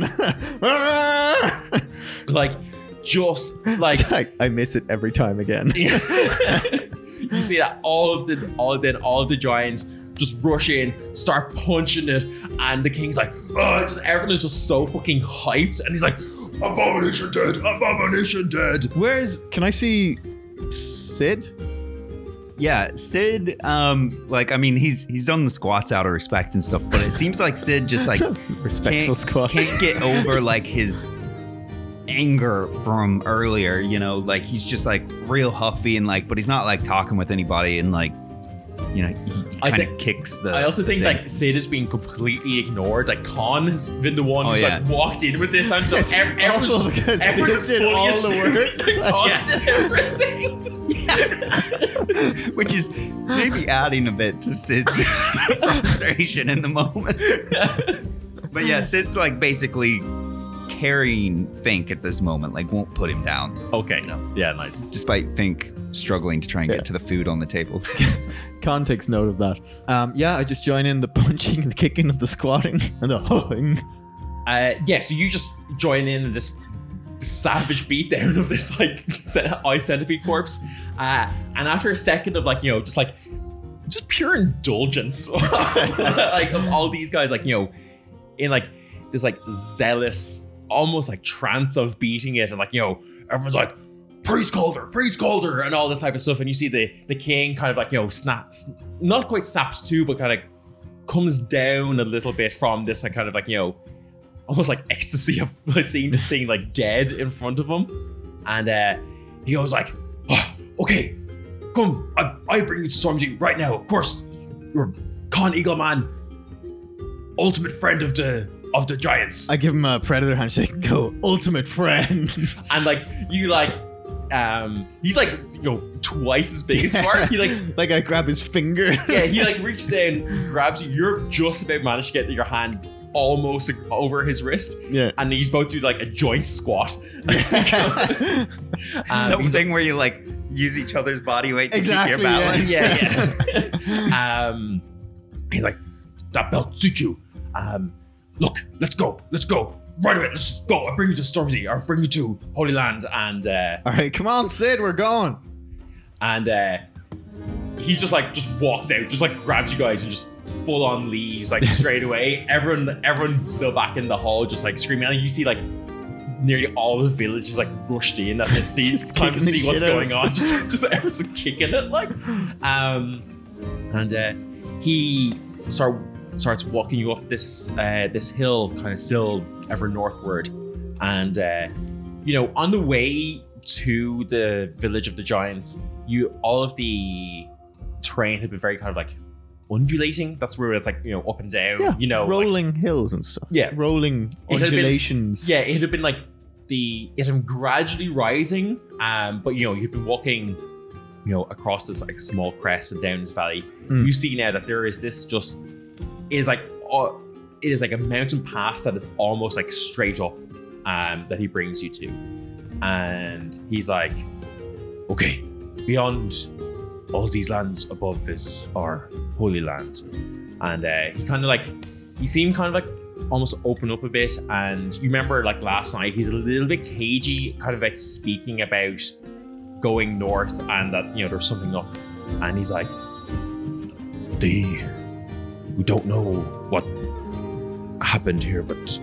Like just like I miss it every time again. You see that all of the giants just rush in, start punching it, and the king's like, everyone is just so fucking hyped, and he's like, Abomination dead, Abomination dead. Can I see Sid? Yeah, Sid, he's done the squats out of respect and stuff, but it seems like Sid just like respectful squats. Can't get over like his anger from earlier, like he's just like real huffy and like, but he's not like talking with anybody, and like, he kind of kicks the. I also think thing. like Sid is being completely ignored. Like Con has been the one who's like walked in with this, and so everyone's did all the work. Con did everything. Which is maybe adding a bit to Sid's frustration in the moment. But yeah, Sid's like basically carrying Fink at this moment, like won't put him down. Okay, yeah, nice. Despite Fink struggling to try and get to the food on the table. Con takes note of that. I just join in the punching and the kicking and the squatting and the hoing. So you just join in this savage beatdown of this like ice centipede corpse, and after a second of like just pure indulgence like of all these guys like in like this like zealous almost like trance of beating it, and like everyone's like priest Calder and all this type of stuff, and you see the king kind of like snaps, not quite snaps to, but kind of comes down a little bit from this like kind of like almost like ecstasy of seeing this thing like dead in front of him, and he goes like, okay, come, I bring you to Stormzy right now. Of course, you're Con Eagle Man, ultimate friend of the of the giants. I give him a predator handshake. Go, ultimate friend. And like you like he's like twice as big as you are. He like I grab his finger. yeah, he like reaches down, grabs you. You're just about managed to get your hand almost over his wrist. Yeah. And he's about to do like a joint squat. That he's thing where you like use each other's body weight to Exactly, keep your balance. yeah. He's like, that belt suits you. Look, let's go. Right away, let's just go. I'll bring you to Stormzy. I'll bring you to Holy Land. And All right, come on, Sid, we're going. and he just walks out, just like grabs you guys and just full on leaves like straight away. Everyone's still back in the hall, just like screaming. And you see like nearly all of the village is like rushed in at this time to see what's going on. Just everyone's kicking it like. He starts walking you up this hill, kind of still ever northward, and on the way to the village of the giants, all of the terrain had been very kind of like undulating. That's where it's like up and down. Rolling hills and stuff. Yeah. Rolling It had been- undulations. it had been like it had been gradually rising, but you'd been walking across this like small crest and down this valley. You see now that there is this it is like a mountain pass that is almost like straight up, that he brings you to. And he's like, okay, beyond all these lands above is our holy land. And he seemed kind of like almost open up a bit. And you remember like last night, he's a little bit cagey, kind of about speaking about going north and that, there's something up. And he's like, we don't know what happened here, but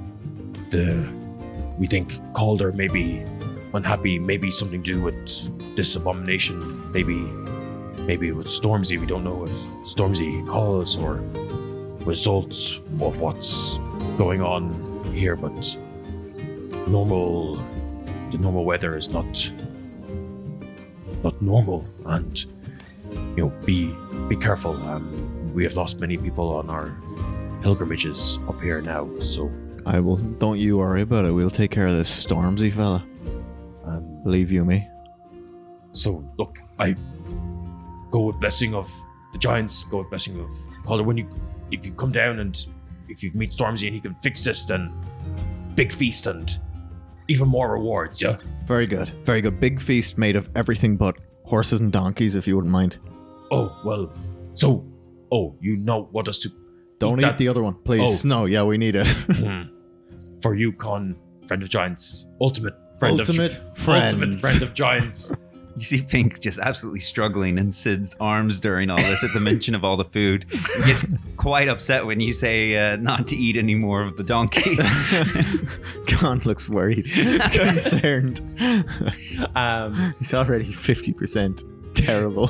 we think Calder may be unhappy, maybe something to do with this abomination, maybe with Stormzy. We don't know if Stormzy cause or results of what's going on here, but the normal weather is not normal, and be careful. We have lost many people on our pilgrimages up here now, so I will. Don't you worry about it. We'll take care of this Stormzy fella. Believe you me. So look, I go with blessing of the giants, go with blessing of Calder. If you come down and if you meet Stormzy and he can fix this, then big feast and even more rewards. Yeah. Very good. Very good. Big feast made of everything but horses and donkeys, if you wouldn't mind. Oh well. So, you know what us to. Don't eat the other one, please. Oh. No, yeah, we need it. For you, Con, friend of giants, ultimate friend Ultimate of giants. You see Fink just absolutely struggling in Sid's arms during all this at the mention of all the food. He gets quite upset when you say not to eat any more of the donkeys. Con looks worried, concerned. He's already 50% terrible.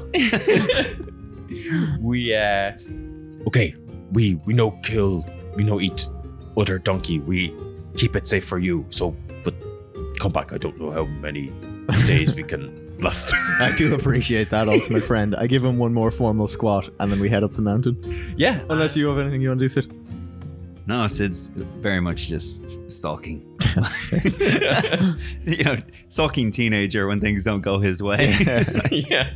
We no kill, we no eat other donkey. We keep it safe for you. So, but come back. I don't know how many days we can last. I do appreciate that, ultimate friend. I give him one more formal squat, and then we head up the mountain. Yeah. Unless you have anything you want to do, Sid. No, Sid's very much just stalking. Stalking teenager when things don't go his way. Yeah.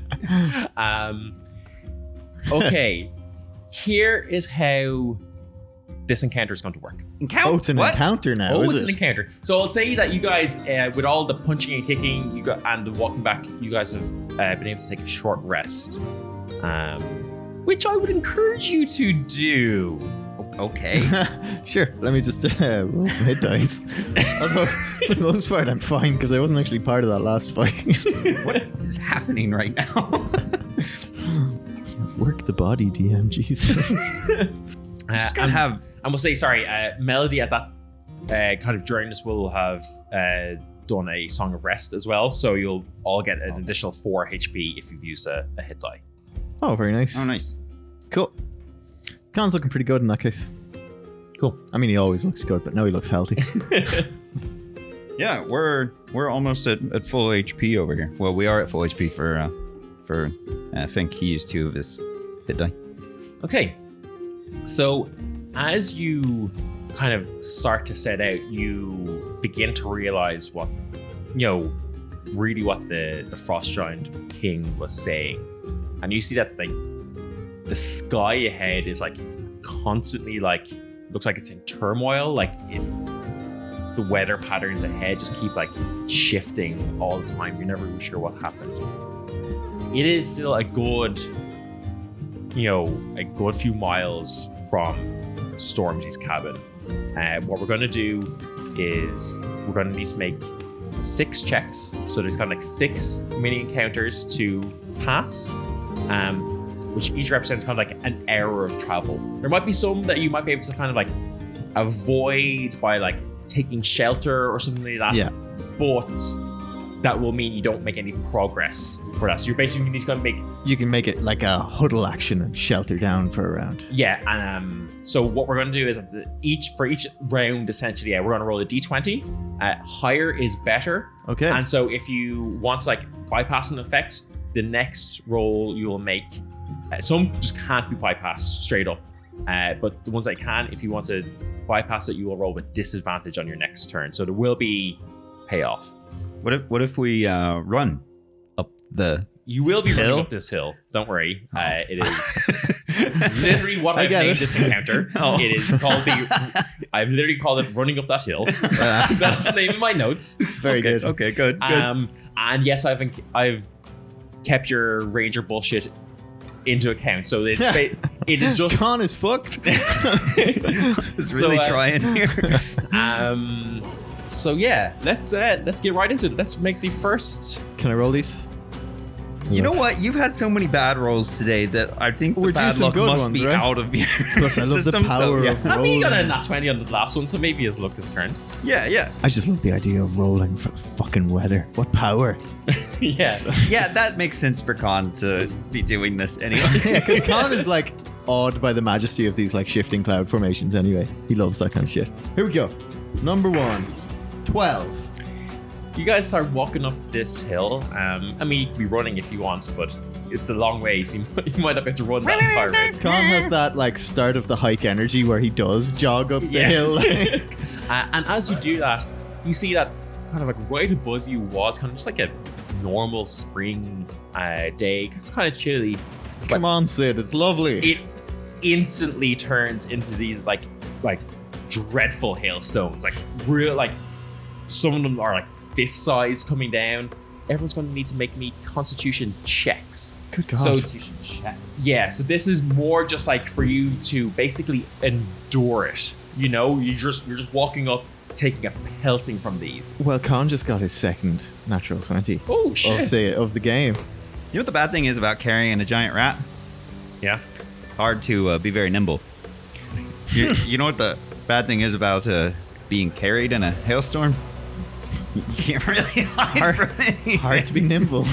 Okay. Here is how this encounter is going to work. Oh, it's an encounter now, Oh, is it's it? an encounter. So I'll say that you guys, with all the punching and kicking and the walking back, you guys have been able to take a short rest, which I would encourage you to do. Okay. Sure, let me just roll some hit dice. Although, for the most part, I'm fine because I wasn't actually part of that last fight. What is happening right now? Work the body, DM, Jesus. Just gonna have. And we'll say, sorry, Melody at that kind of during this will have done a Song of Rest as well. So you'll all get an additional 4 HP if you've used a hit die. Oh, very nice. Oh, nice. Cool. Khan's looking pretty good in that case. Cool. I mean, he always looks good, but now he looks healthy. Yeah, we're almost at full HP over here. Well, we are at full HP for Fink. He used 2 of his hit die. Okay. So as you kind of start to set out, you begin to realize what, really what the Frost Giant King was saying. And you see that like the sky ahead is like constantly like, looks like it's in turmoil. Like the weather patterns ahead just keep like shifting all the time. You're never really sure what happened. It is still a good few miles from Stormzy's cabin. What we're going to do is we're going to need to make 6 checks. So there's kind of like 6 mini encounters to pass, which each represents kind of like an hour of travel. There might be some that you might be able to kind of like avoid by like taking shelter or something like that. Yeah. But that will mean you don't make any progress for that. So you're basically need to kind of make. You can make it like a huddle action and shelter down for a round. Yeah, and so what we're going to do is for each round, essentially, we're going to roll a d20. Higher is better. Okay. And so if you want to like bypass an effect, the next roll you will make, some just can't be bypassed straight up. But the ones that can, if you want to bypass it, you will roll with disadvantage on your next turn. So there will be payoff. What if we run up the? You will be hill? running up this hill. Don't worry. It is literally what I've named this encounter. Oh. It is called I've literally called it running up that hill. That's the name of my notes. Very good. Okay, good. And yes, I've kept your ranger bullshit into account. So it is just Con is fucked. It's really trying here. So yeah, let's get right into it. Let's make the first. Can I roll these? You know what? You've had so many bad rolls today that I think the We're due bad some luck good must ones, be right? out of your Plus, I love the system. power yeah. of I mean, you got a rolling. nat 20 on the last one, so maybe his luck has turned. Yeah. I just love the idea of rolling for the fucking weather. What power? Yeah. Yeah, that makes sense for Khan to be doing this anyway. Yeah, because Con is like awed by the majesty of these like shifting cloud formations anyway. He loves that kind of shit. Here we go. Number 1. 12. You guys start walking up this hill. I mean, you can be running if you want, but it's a long way, so you might not be able to run that entire way. Con has that like start of the hike energy where he does jog up the Yeah. hill. And as you do that, you see that kind of like right above you was kind of just like a normal spring day. It's kind of chilly. Come on, Sid. It's lovely. It instantly turns into these like dreadful hailstones. Like real, like some of them are like fist size coming down. Everyone's going to need to make me Constitution checks. Good God. So yeah, so this is more just like for you to basically endure it. You're just walking up, taking a pelting from these. Well, Con just got his second natural 20 Oh shit! of the game. You know what the bad thing is about carrying a giant rat? Yeah. Hard to be very nimble. You know what the bad thing is about being carried in a hailstorm? You can't really hide from it. Hard to be nimble.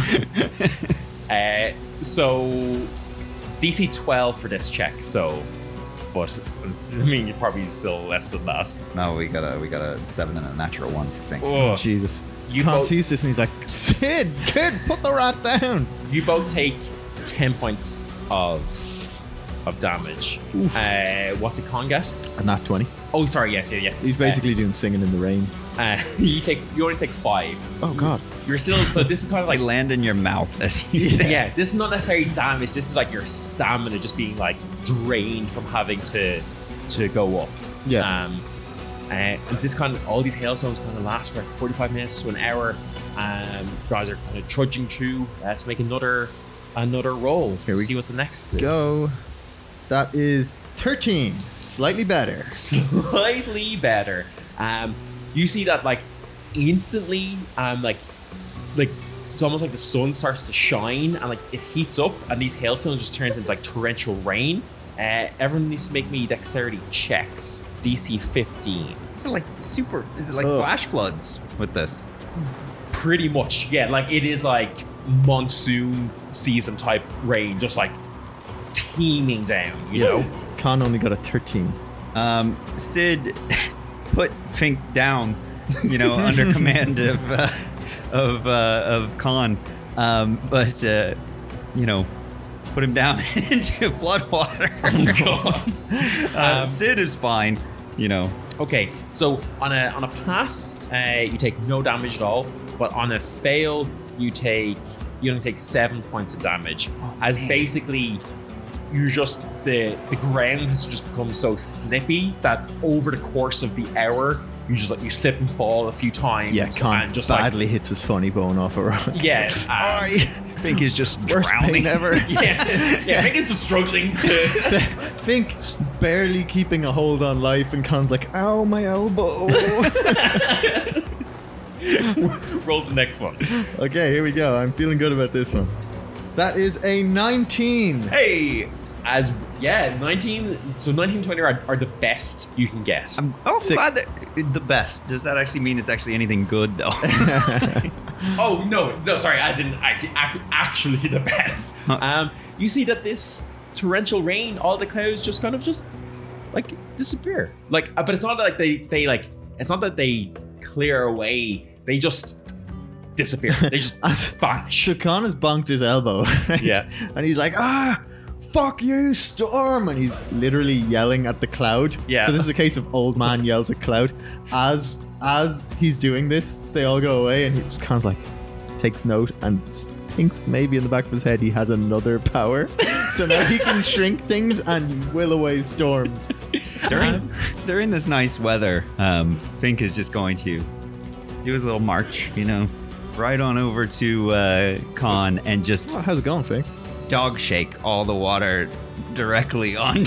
So DC 12 for this check. So, but I mean, you're probably still less than that. No, we got a 7 and a natural 1 for Fink. Oh, Jesus. You Con both- sees this and he's like, Sid, kid, put the rat down. you both take 10 points of damage. What did Con get? A nat 20. Oh, sorry. Yes, yeah. He's basically doing singing in the rain. You only take 5. Oh, God. You're still so this is kind of Like like land in your mouth, as you say. yeah. This is not necessarily damage. This is like your stamina just being like drained from having to go up. Yeah. And this kind of all these hailstones kind of last for like 45 minutes to an hour. Guys are kind of trudging through. Let's make another roll Here to we see what the next is. Go. That is 13. Slightly better. Slightly better. You see that like instantly, like it's almost like the sun starts to shine and like it heats up and these hailstones just turns into like torrential rain. Everyone needs to make me dexterity checks. DC 15. Is it like flash floods with this? Pretty much, yeah. Like it is like monsoon season type rain, just like teeming down. You know. Con only got a 13. Sid put Fink down, under command of Khan, but put him down into flood water. Oh, God. Sid is fine, Okay, so on a pass, you take no damage at all, but on a fail, you only take 7 points of damage. As basically, you're just the ground has just become so snippy that over the course of the hour, you slip and fall a few times. Yeah, Con and just badly hits his funny bone off a rock. Yeah, Fink is just Worst drowning. pain ever. yeah. Fink is just struggling to. Fink barely keeping a hold on life, and Con's like, ow, my elbow. Roll the next one. Okay, here we go. I'm feeling good about this one. That is a 19. Hey, 19. So 19, 20 are the best you can get. I'm glad that the best. Does that actually mean it's actually anything good though? Oh no, sorry. As in actually the best. You see that this torrential rain, all the clouds just kind of like disappear. Like, but it's not like they like. It's not that they clear away. They just disappear. They just vanish. So Con has bonked his elbow. Right? Yeah. And he's like, fuck you, Storm. And he's literally yelling at the cloud. Yeah. So this is a case of old man yells at cloud. As he's doing this, they all go away, and he just kind of like takes note and thinks maybe in the back of his head he has another power. So now he can shrink things and will away storms. During this nice weather, Fink is just going to do his little march, right on over to Con and just Oh, how's it going, Fink? dog shake all the water directly on.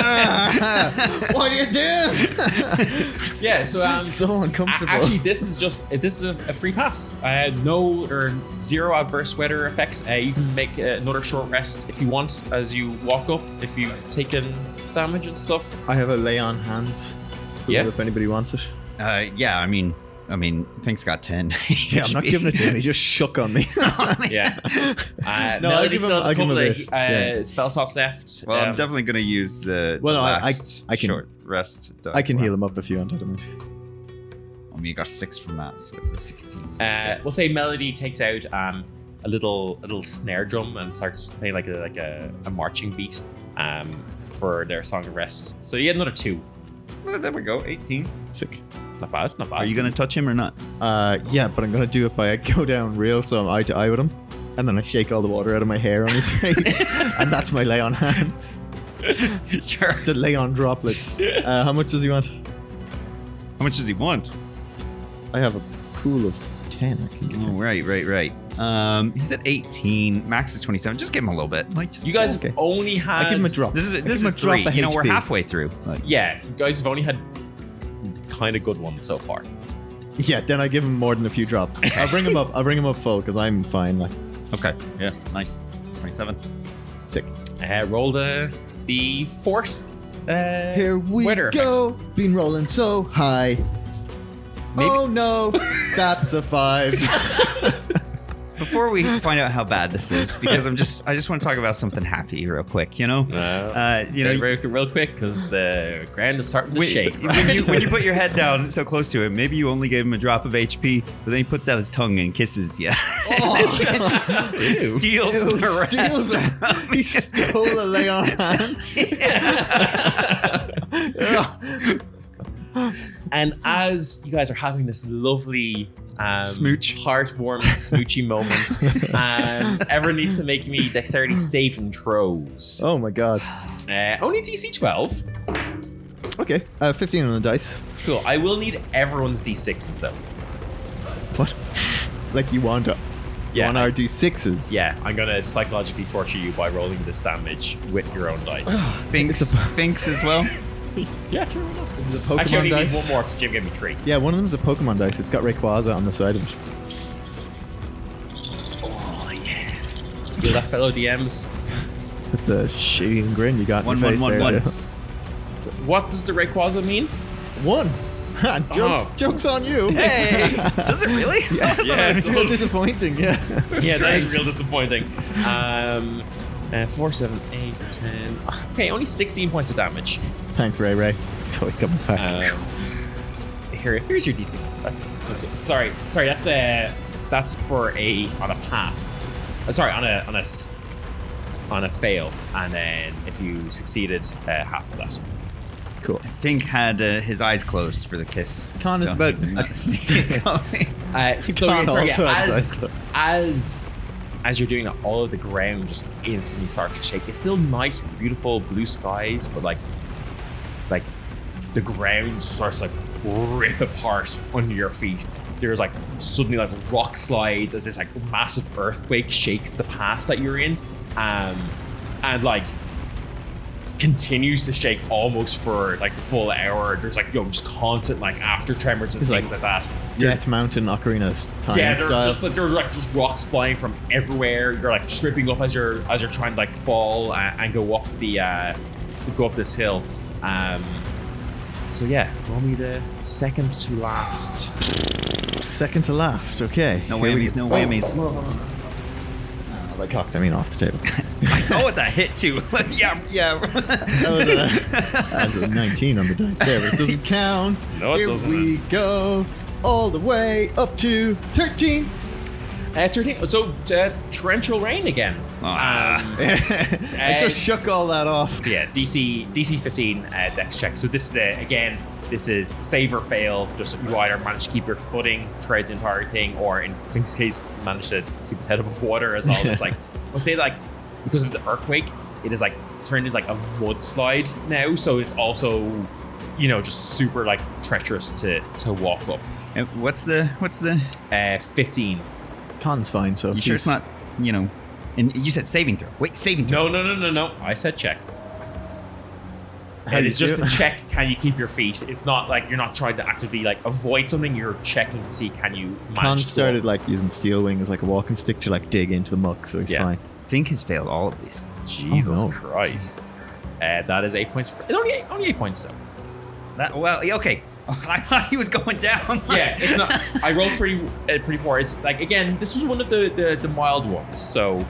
What are you doing? Yeah. So So uncomfortable. Actually, this is a free pass. No or zero adverse weather effects. You can make another short rest if you want as you walk up. If you've taken damage and stuff. I have a lay on hands. Yeah. If anybody wants it. Yeah, I mean, Fink's got 10. Yeah, I'm not giving it to him. He just shook on me. Yeah. No, I'll Melody give him- still has I'll a give him couple a of bit, yeah. spell slots left. Well, I'm definitely going to use the Well, no, I last can- short rest. I can heal him up if you want. I don't mind. I mean, you got 6 from that, so it's a 16. So We'll say Melody takes out a little snare drum and starts playing like a marching beat for their song of rest. So you get another 2. well, there we go, 18. Sick. Not bad. Are you going to touch him or not? Yeah, but I'm gonna do it by I go down real, so I'm eye to eye with him, and then I shake all the water out of my hair on his face, and that's my lay on hands. Sure. It's a lay on droplets. How much does he want? How much does he want? I have a pool of 10. I can give Oh, him. right. He's at 18. Max is 27. Just give him a little bit. Like, just, You guys Okay. have only had. I give him a drop. This is I give him a a drop 3. of We're HP. halfway through. Like, Yeah, you guys have only had kind of good ones so far. Yeah, then I give him more than a few drops. I'll bring him up. I'll bring him up full because I'm fine. Like, okay. Yeah. Nice. 27. sick. Roll the force. Here we weather go. Been rolling so high. Oh no, that's a 5. Before we find out how bad this is, because I just want to talk about something happy real quick. Real quick because the ground is starting to shake. when you put your head down so close to him, maybe you only gave him a drop of HP, but then he puts out his tongue and kisses you. Steals Ew, the rest. steals him. He stole a lay on hands. And as you guys are having this lovely Smooch. heartwarming smoochy moment, everyone needs to make me dexterity saving throws. Oh my god. Only DC 12. Okay, 15 on the dice. Cool. I will need everyone's D6s though. What? Like you want Yeah. on our D6s? Yeah, I'm gonna psychologically torture you by rolling this damage with your own dice. Finks as well. Yeah, sure. Why not? This is a Pokemon Actually, I only dice. need one more because Jim gave me 3. Yeah, one of them is a Pokemon dice. It's got Rayquaza on the side of it. Feel that, fellow DMs? That's a shitty grin you got in your face there. What? Dale. What does the Rayquaza mean? 1. Joke's on you. Hey, does it really? Yeah, It's real disappointing, yeah. Yeah, that is real disappointing. 4, 7, 8, 10. Okay, only 16 points of damage. Thanks, Ray. It's always coming back. Here's your D6. Sorry. That's for on a pass. Sorry, on a fail, and then if you succeeded, half of that. Cool. Fink had his eyes closed for the kiss. Con is so about- he did not see it coming. So Con yeah, also has eyes closed. as you're doing that, all of the ground just instantly starts to shake. It's still nice, beautiful blue skies, but like the ground starts to like rip apart under your feet. There's like suddenly like rock slides as this like massive earthquake shakes the pass that you're in, and like continues to shake almost for like the full hour. There's like just constant like after tremors and It's things like that. Death Mountain Ocarina's time Yeah, style. there's like just rocks flying from everywhere. You're like tripping up as you're trying to like fall and go up this hill. So yeah, roll me the second to last. Second to last. Okay. No Here we whammies, go. no whammies. I clocked. I mean, off the table. I saw what that hit too. yeah. That was a 19 on the dice there, but it doesn't count. No, it Here doesn't. we go. All the way up to 13. 13. So torrential rain again. I just shook all that off. Yeah, DC 15 dex check. So this is save or fail. Just you either manage to keep your footing throughout the entire thing, or in Fink's case, manage to keep his head above water as all this like. We'll say like because of the earthquake, it is like turned into like a mudslide now. So it's also, just super like treacherous to walk up. What's the 15. Con's fine, so you sure it's not, and you said saving throw. Wait, saving throw. No. I said check. How do It's you just do a it? check. Can you keep your feet? It's not like you're not trying to actively like avoid something. You're checking to see can you manage. Con to started walk. like using steel wing as like a walking stick to like dig into the muck, so he's Yeah. fine. Fink has failed all of these. Jesus Oh, no. Christ. That is 8 points. Only 8 points though. Okay. I thought he was going down. Yeah, it's not. I rolled pretty poor. It's like again, this was one of the mild ones. So,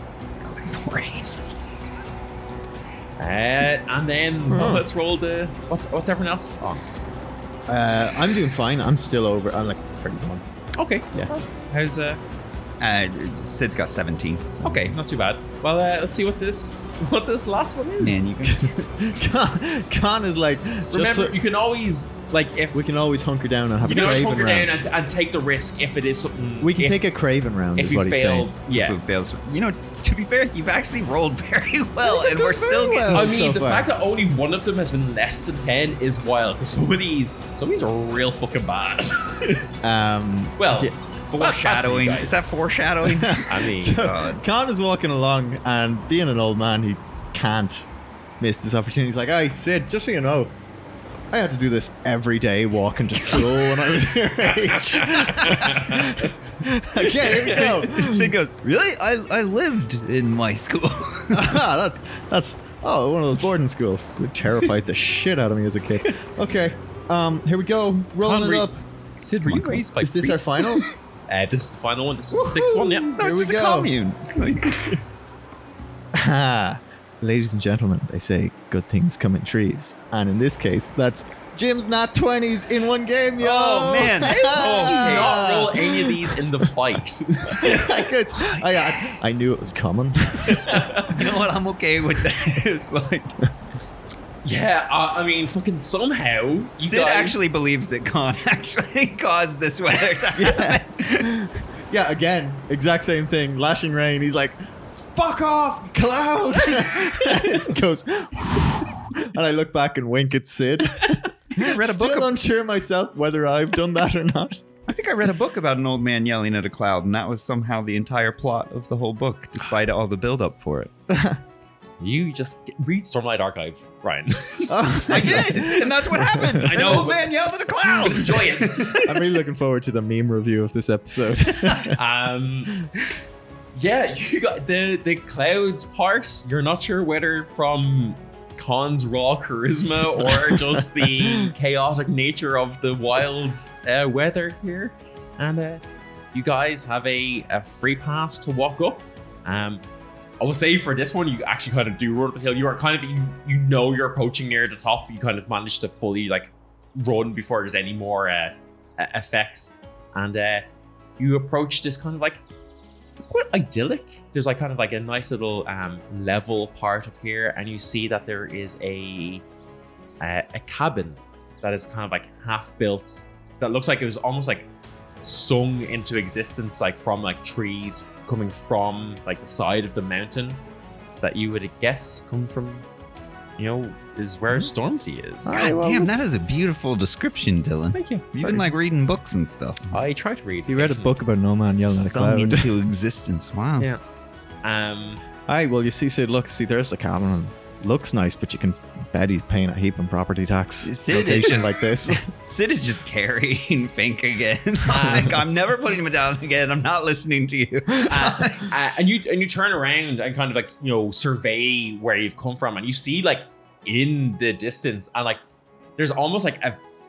and then let's roll the what's everyone else on? I'm doing fine. I'm still over. I'm like 31. Okay, Yeah. How's Sid's got 17. so- Okay, not too bad. Well, let's see what this last one is. Man, you can. Con is like, just Remember, so- you can always like if we can always hunker down and have you a can always craven hunker round. down and take the risk if it is something. We can if, take a craven round, if is you what he's fail. saying. Yeah. Who fails. To be fair, you've actually rolled very well, We've and done we're still very getting. well. I mean, so the far. fact that only one of them has been less than 10 is wild. Because some of these are real fucking bad. Well, yeah. Foreshadowing. That's for you guys. Is that foreshadowing? I mean, So, Con is walking along, and being an old man, he can't miss this opportunity. He's like, "Hey, Sid, just so you know, I had to do this every day walking to school when I was your age." Okay, here we go. Sid goes, really? I lived in my school. that's one of those boarding schools. It terrified the shit out of me as a kid. Okay, here we go. Rolling it up. Sid, were you raised by Is this our priests? final? This is the final one. This is the sixth one, yeah. No, Here it's we just go. a commune. Ladies and gentlemen, they say good things come in trees, and in this case, that's Jim's not 20s in one game, yo. Oh, man. Oh, Okay. not roll any of these in the fight. I knew it was coming. You know what? I'm okay with that. It's like Yeah, I mean, fucking somehow you Sid guys actually believes that Khan actually caused this weather to happen. Yeah, again, exact same thing. Lashing rain. He's like, "Fuck off, cloud!" And it goes, and I look back and wink at Sid. I read a book. Still unsure myself whether I've done that or not. I think I read a book about an old man yelling at a cloud, and that was somehow the entire plot of the whole book, despite all the build-up for it. You just read Stormlight Archive, Ryan. I did, and that's what happened. I know, An old but- man yelled at a cloud. Enjoy it. I'm really looking forward to the meme review of this episode. Yeah, you got the clouds part. You're not sure whether from Khan's raw charisma or just the chaotic nature of the wild weather here. And you guys have a free pass to walk up. I will say for this one, you actually kind of do run up the hill. You are kind of, you know you're approaching near the top. You kind of manage to fully like run before there's any more effects. And you approach this kind of like, it's quite idyllic. There's like kind of like a nice little level part up here, and you see that there is a a cabin that is kind of like half built, that looks like it was almost like sung into existence, like from like trees coming from like the side of the mountain that you would guess come from, you know, is where Stormzy is. God damn, that is a beautiful description, Dylan. Thank you. You've been like reading books and stuff. I try to read. He read a book about no man yelling at a Sung cloud. into existence. Wow. Yeah. Aye, well, you see, Sid, look, see, there's the cabin. And looks nice, but you can bet he's paying a heap in property tax. Sid is Location just like this. Sid is just carrying Fink again. Like, I'm never putting him down again. I'm not listening to you. And you turn around and kind of like, you know, survey where you've come from, and you see like in the distance, and like there's almost like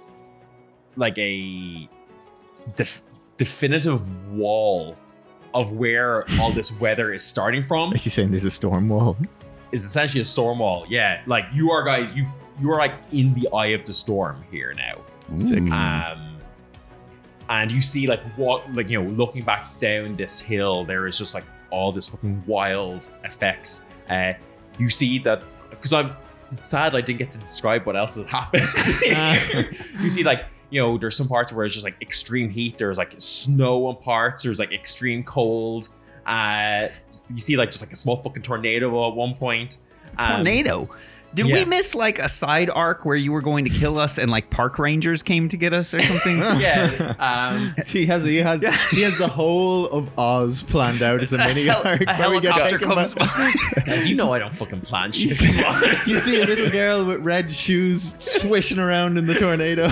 a definitive wall of where all this weather is starting from. Is he saying there's a storm wall? Is essentially a storm wall. Yeah, like you are guys, you are like in the eye of the storm here now. Sick. And you see like what, like, you know, looking back down this hill, there is just like all this fucking wild effects. You see that, because I'm sad I didn't get to describe what else has happened. You see like, you know, there's some parts where it's just like extreme heat. There's like snow on parts. There's like extreme cold. You see like just like a small fucking tornado at one point. Tornado? Did yeah. we miss like a side arc where you were going to kill us and like park rangers came to get us or something? Yeah. He has the whole of Oz planned out as a mini arc. A where we get helicopter taken comes by- by. Guys, you know I don't fucking plan shit. You see a little girl with red shoes swishing around in the tornado.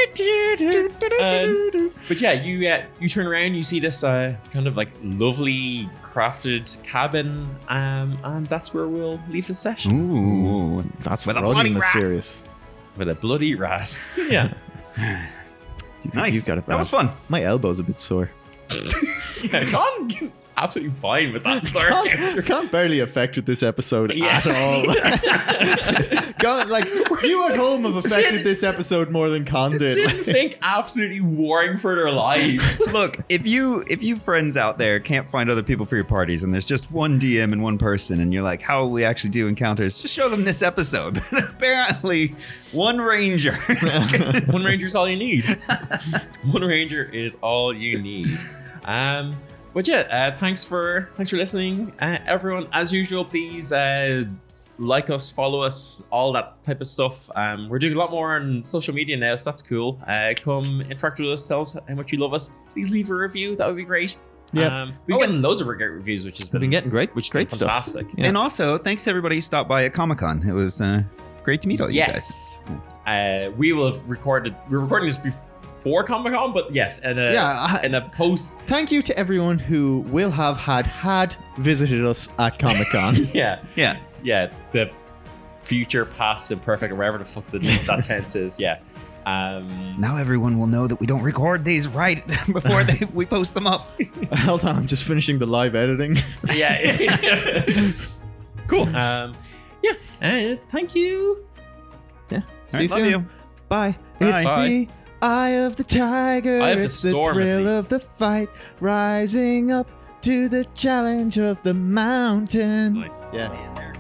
But yeah, you turn around, you see this kind of like lovely crafted cabin, and that's where we'll leave the session. Ooh. That's With a bloody bloody rat. mysterious. With a bloody rat. Yeah. Nice. You've got it, that was Brad. fun. My elbow's a bit sore. Con absolutely fine with that entire character. Can't barely affected this episode Yeah. at all. Con, like you at home have affected this episode more than Con did. Sid and Fink absolutely warring for their lives. Look, if you friends out there can't find other people for your parties and there's just one DM and one person and you're like, how will we actually do encounters? Just show them this episode. Apparently, one ranger. One ranger's all you need. One ranger is all you need. But yeah, thanks for listening, everyone. As usual, please like us, follow us, all that type of stuff. We're doing a lot more on social media now, so that's cool. Come interact with us, tell us how much you love us. Please leave a review, that would be great. Yeah. We've gotten loads of great reviews, which has We've been getting great which has been stuff. fantastic. Yeah. And also, thanks to everybody who stopped by at Comic-Con. It was great to meet all you guys. Yes. We will have recorded. We're recording this before Comic-Con, but yes, in a post. Thank you to everyone who will have had visited us at Comic-Con. Yeah. Yeah. The future, past, and perfect, or wherever the fuck that tense is. Yeah. Now everyone will know that we don't record these right before we post them up. Hold on, I'm just finishing the live editing. Yeah. Cool. Yeah. Thank you. Yeah. All right, love soon. you. Bye. Bye. It's Bye. the eye of the tiger. Eye of the it's the storm, at thrill least. of the fight, rising up to the challenge of the mountain. Nice. Yeah.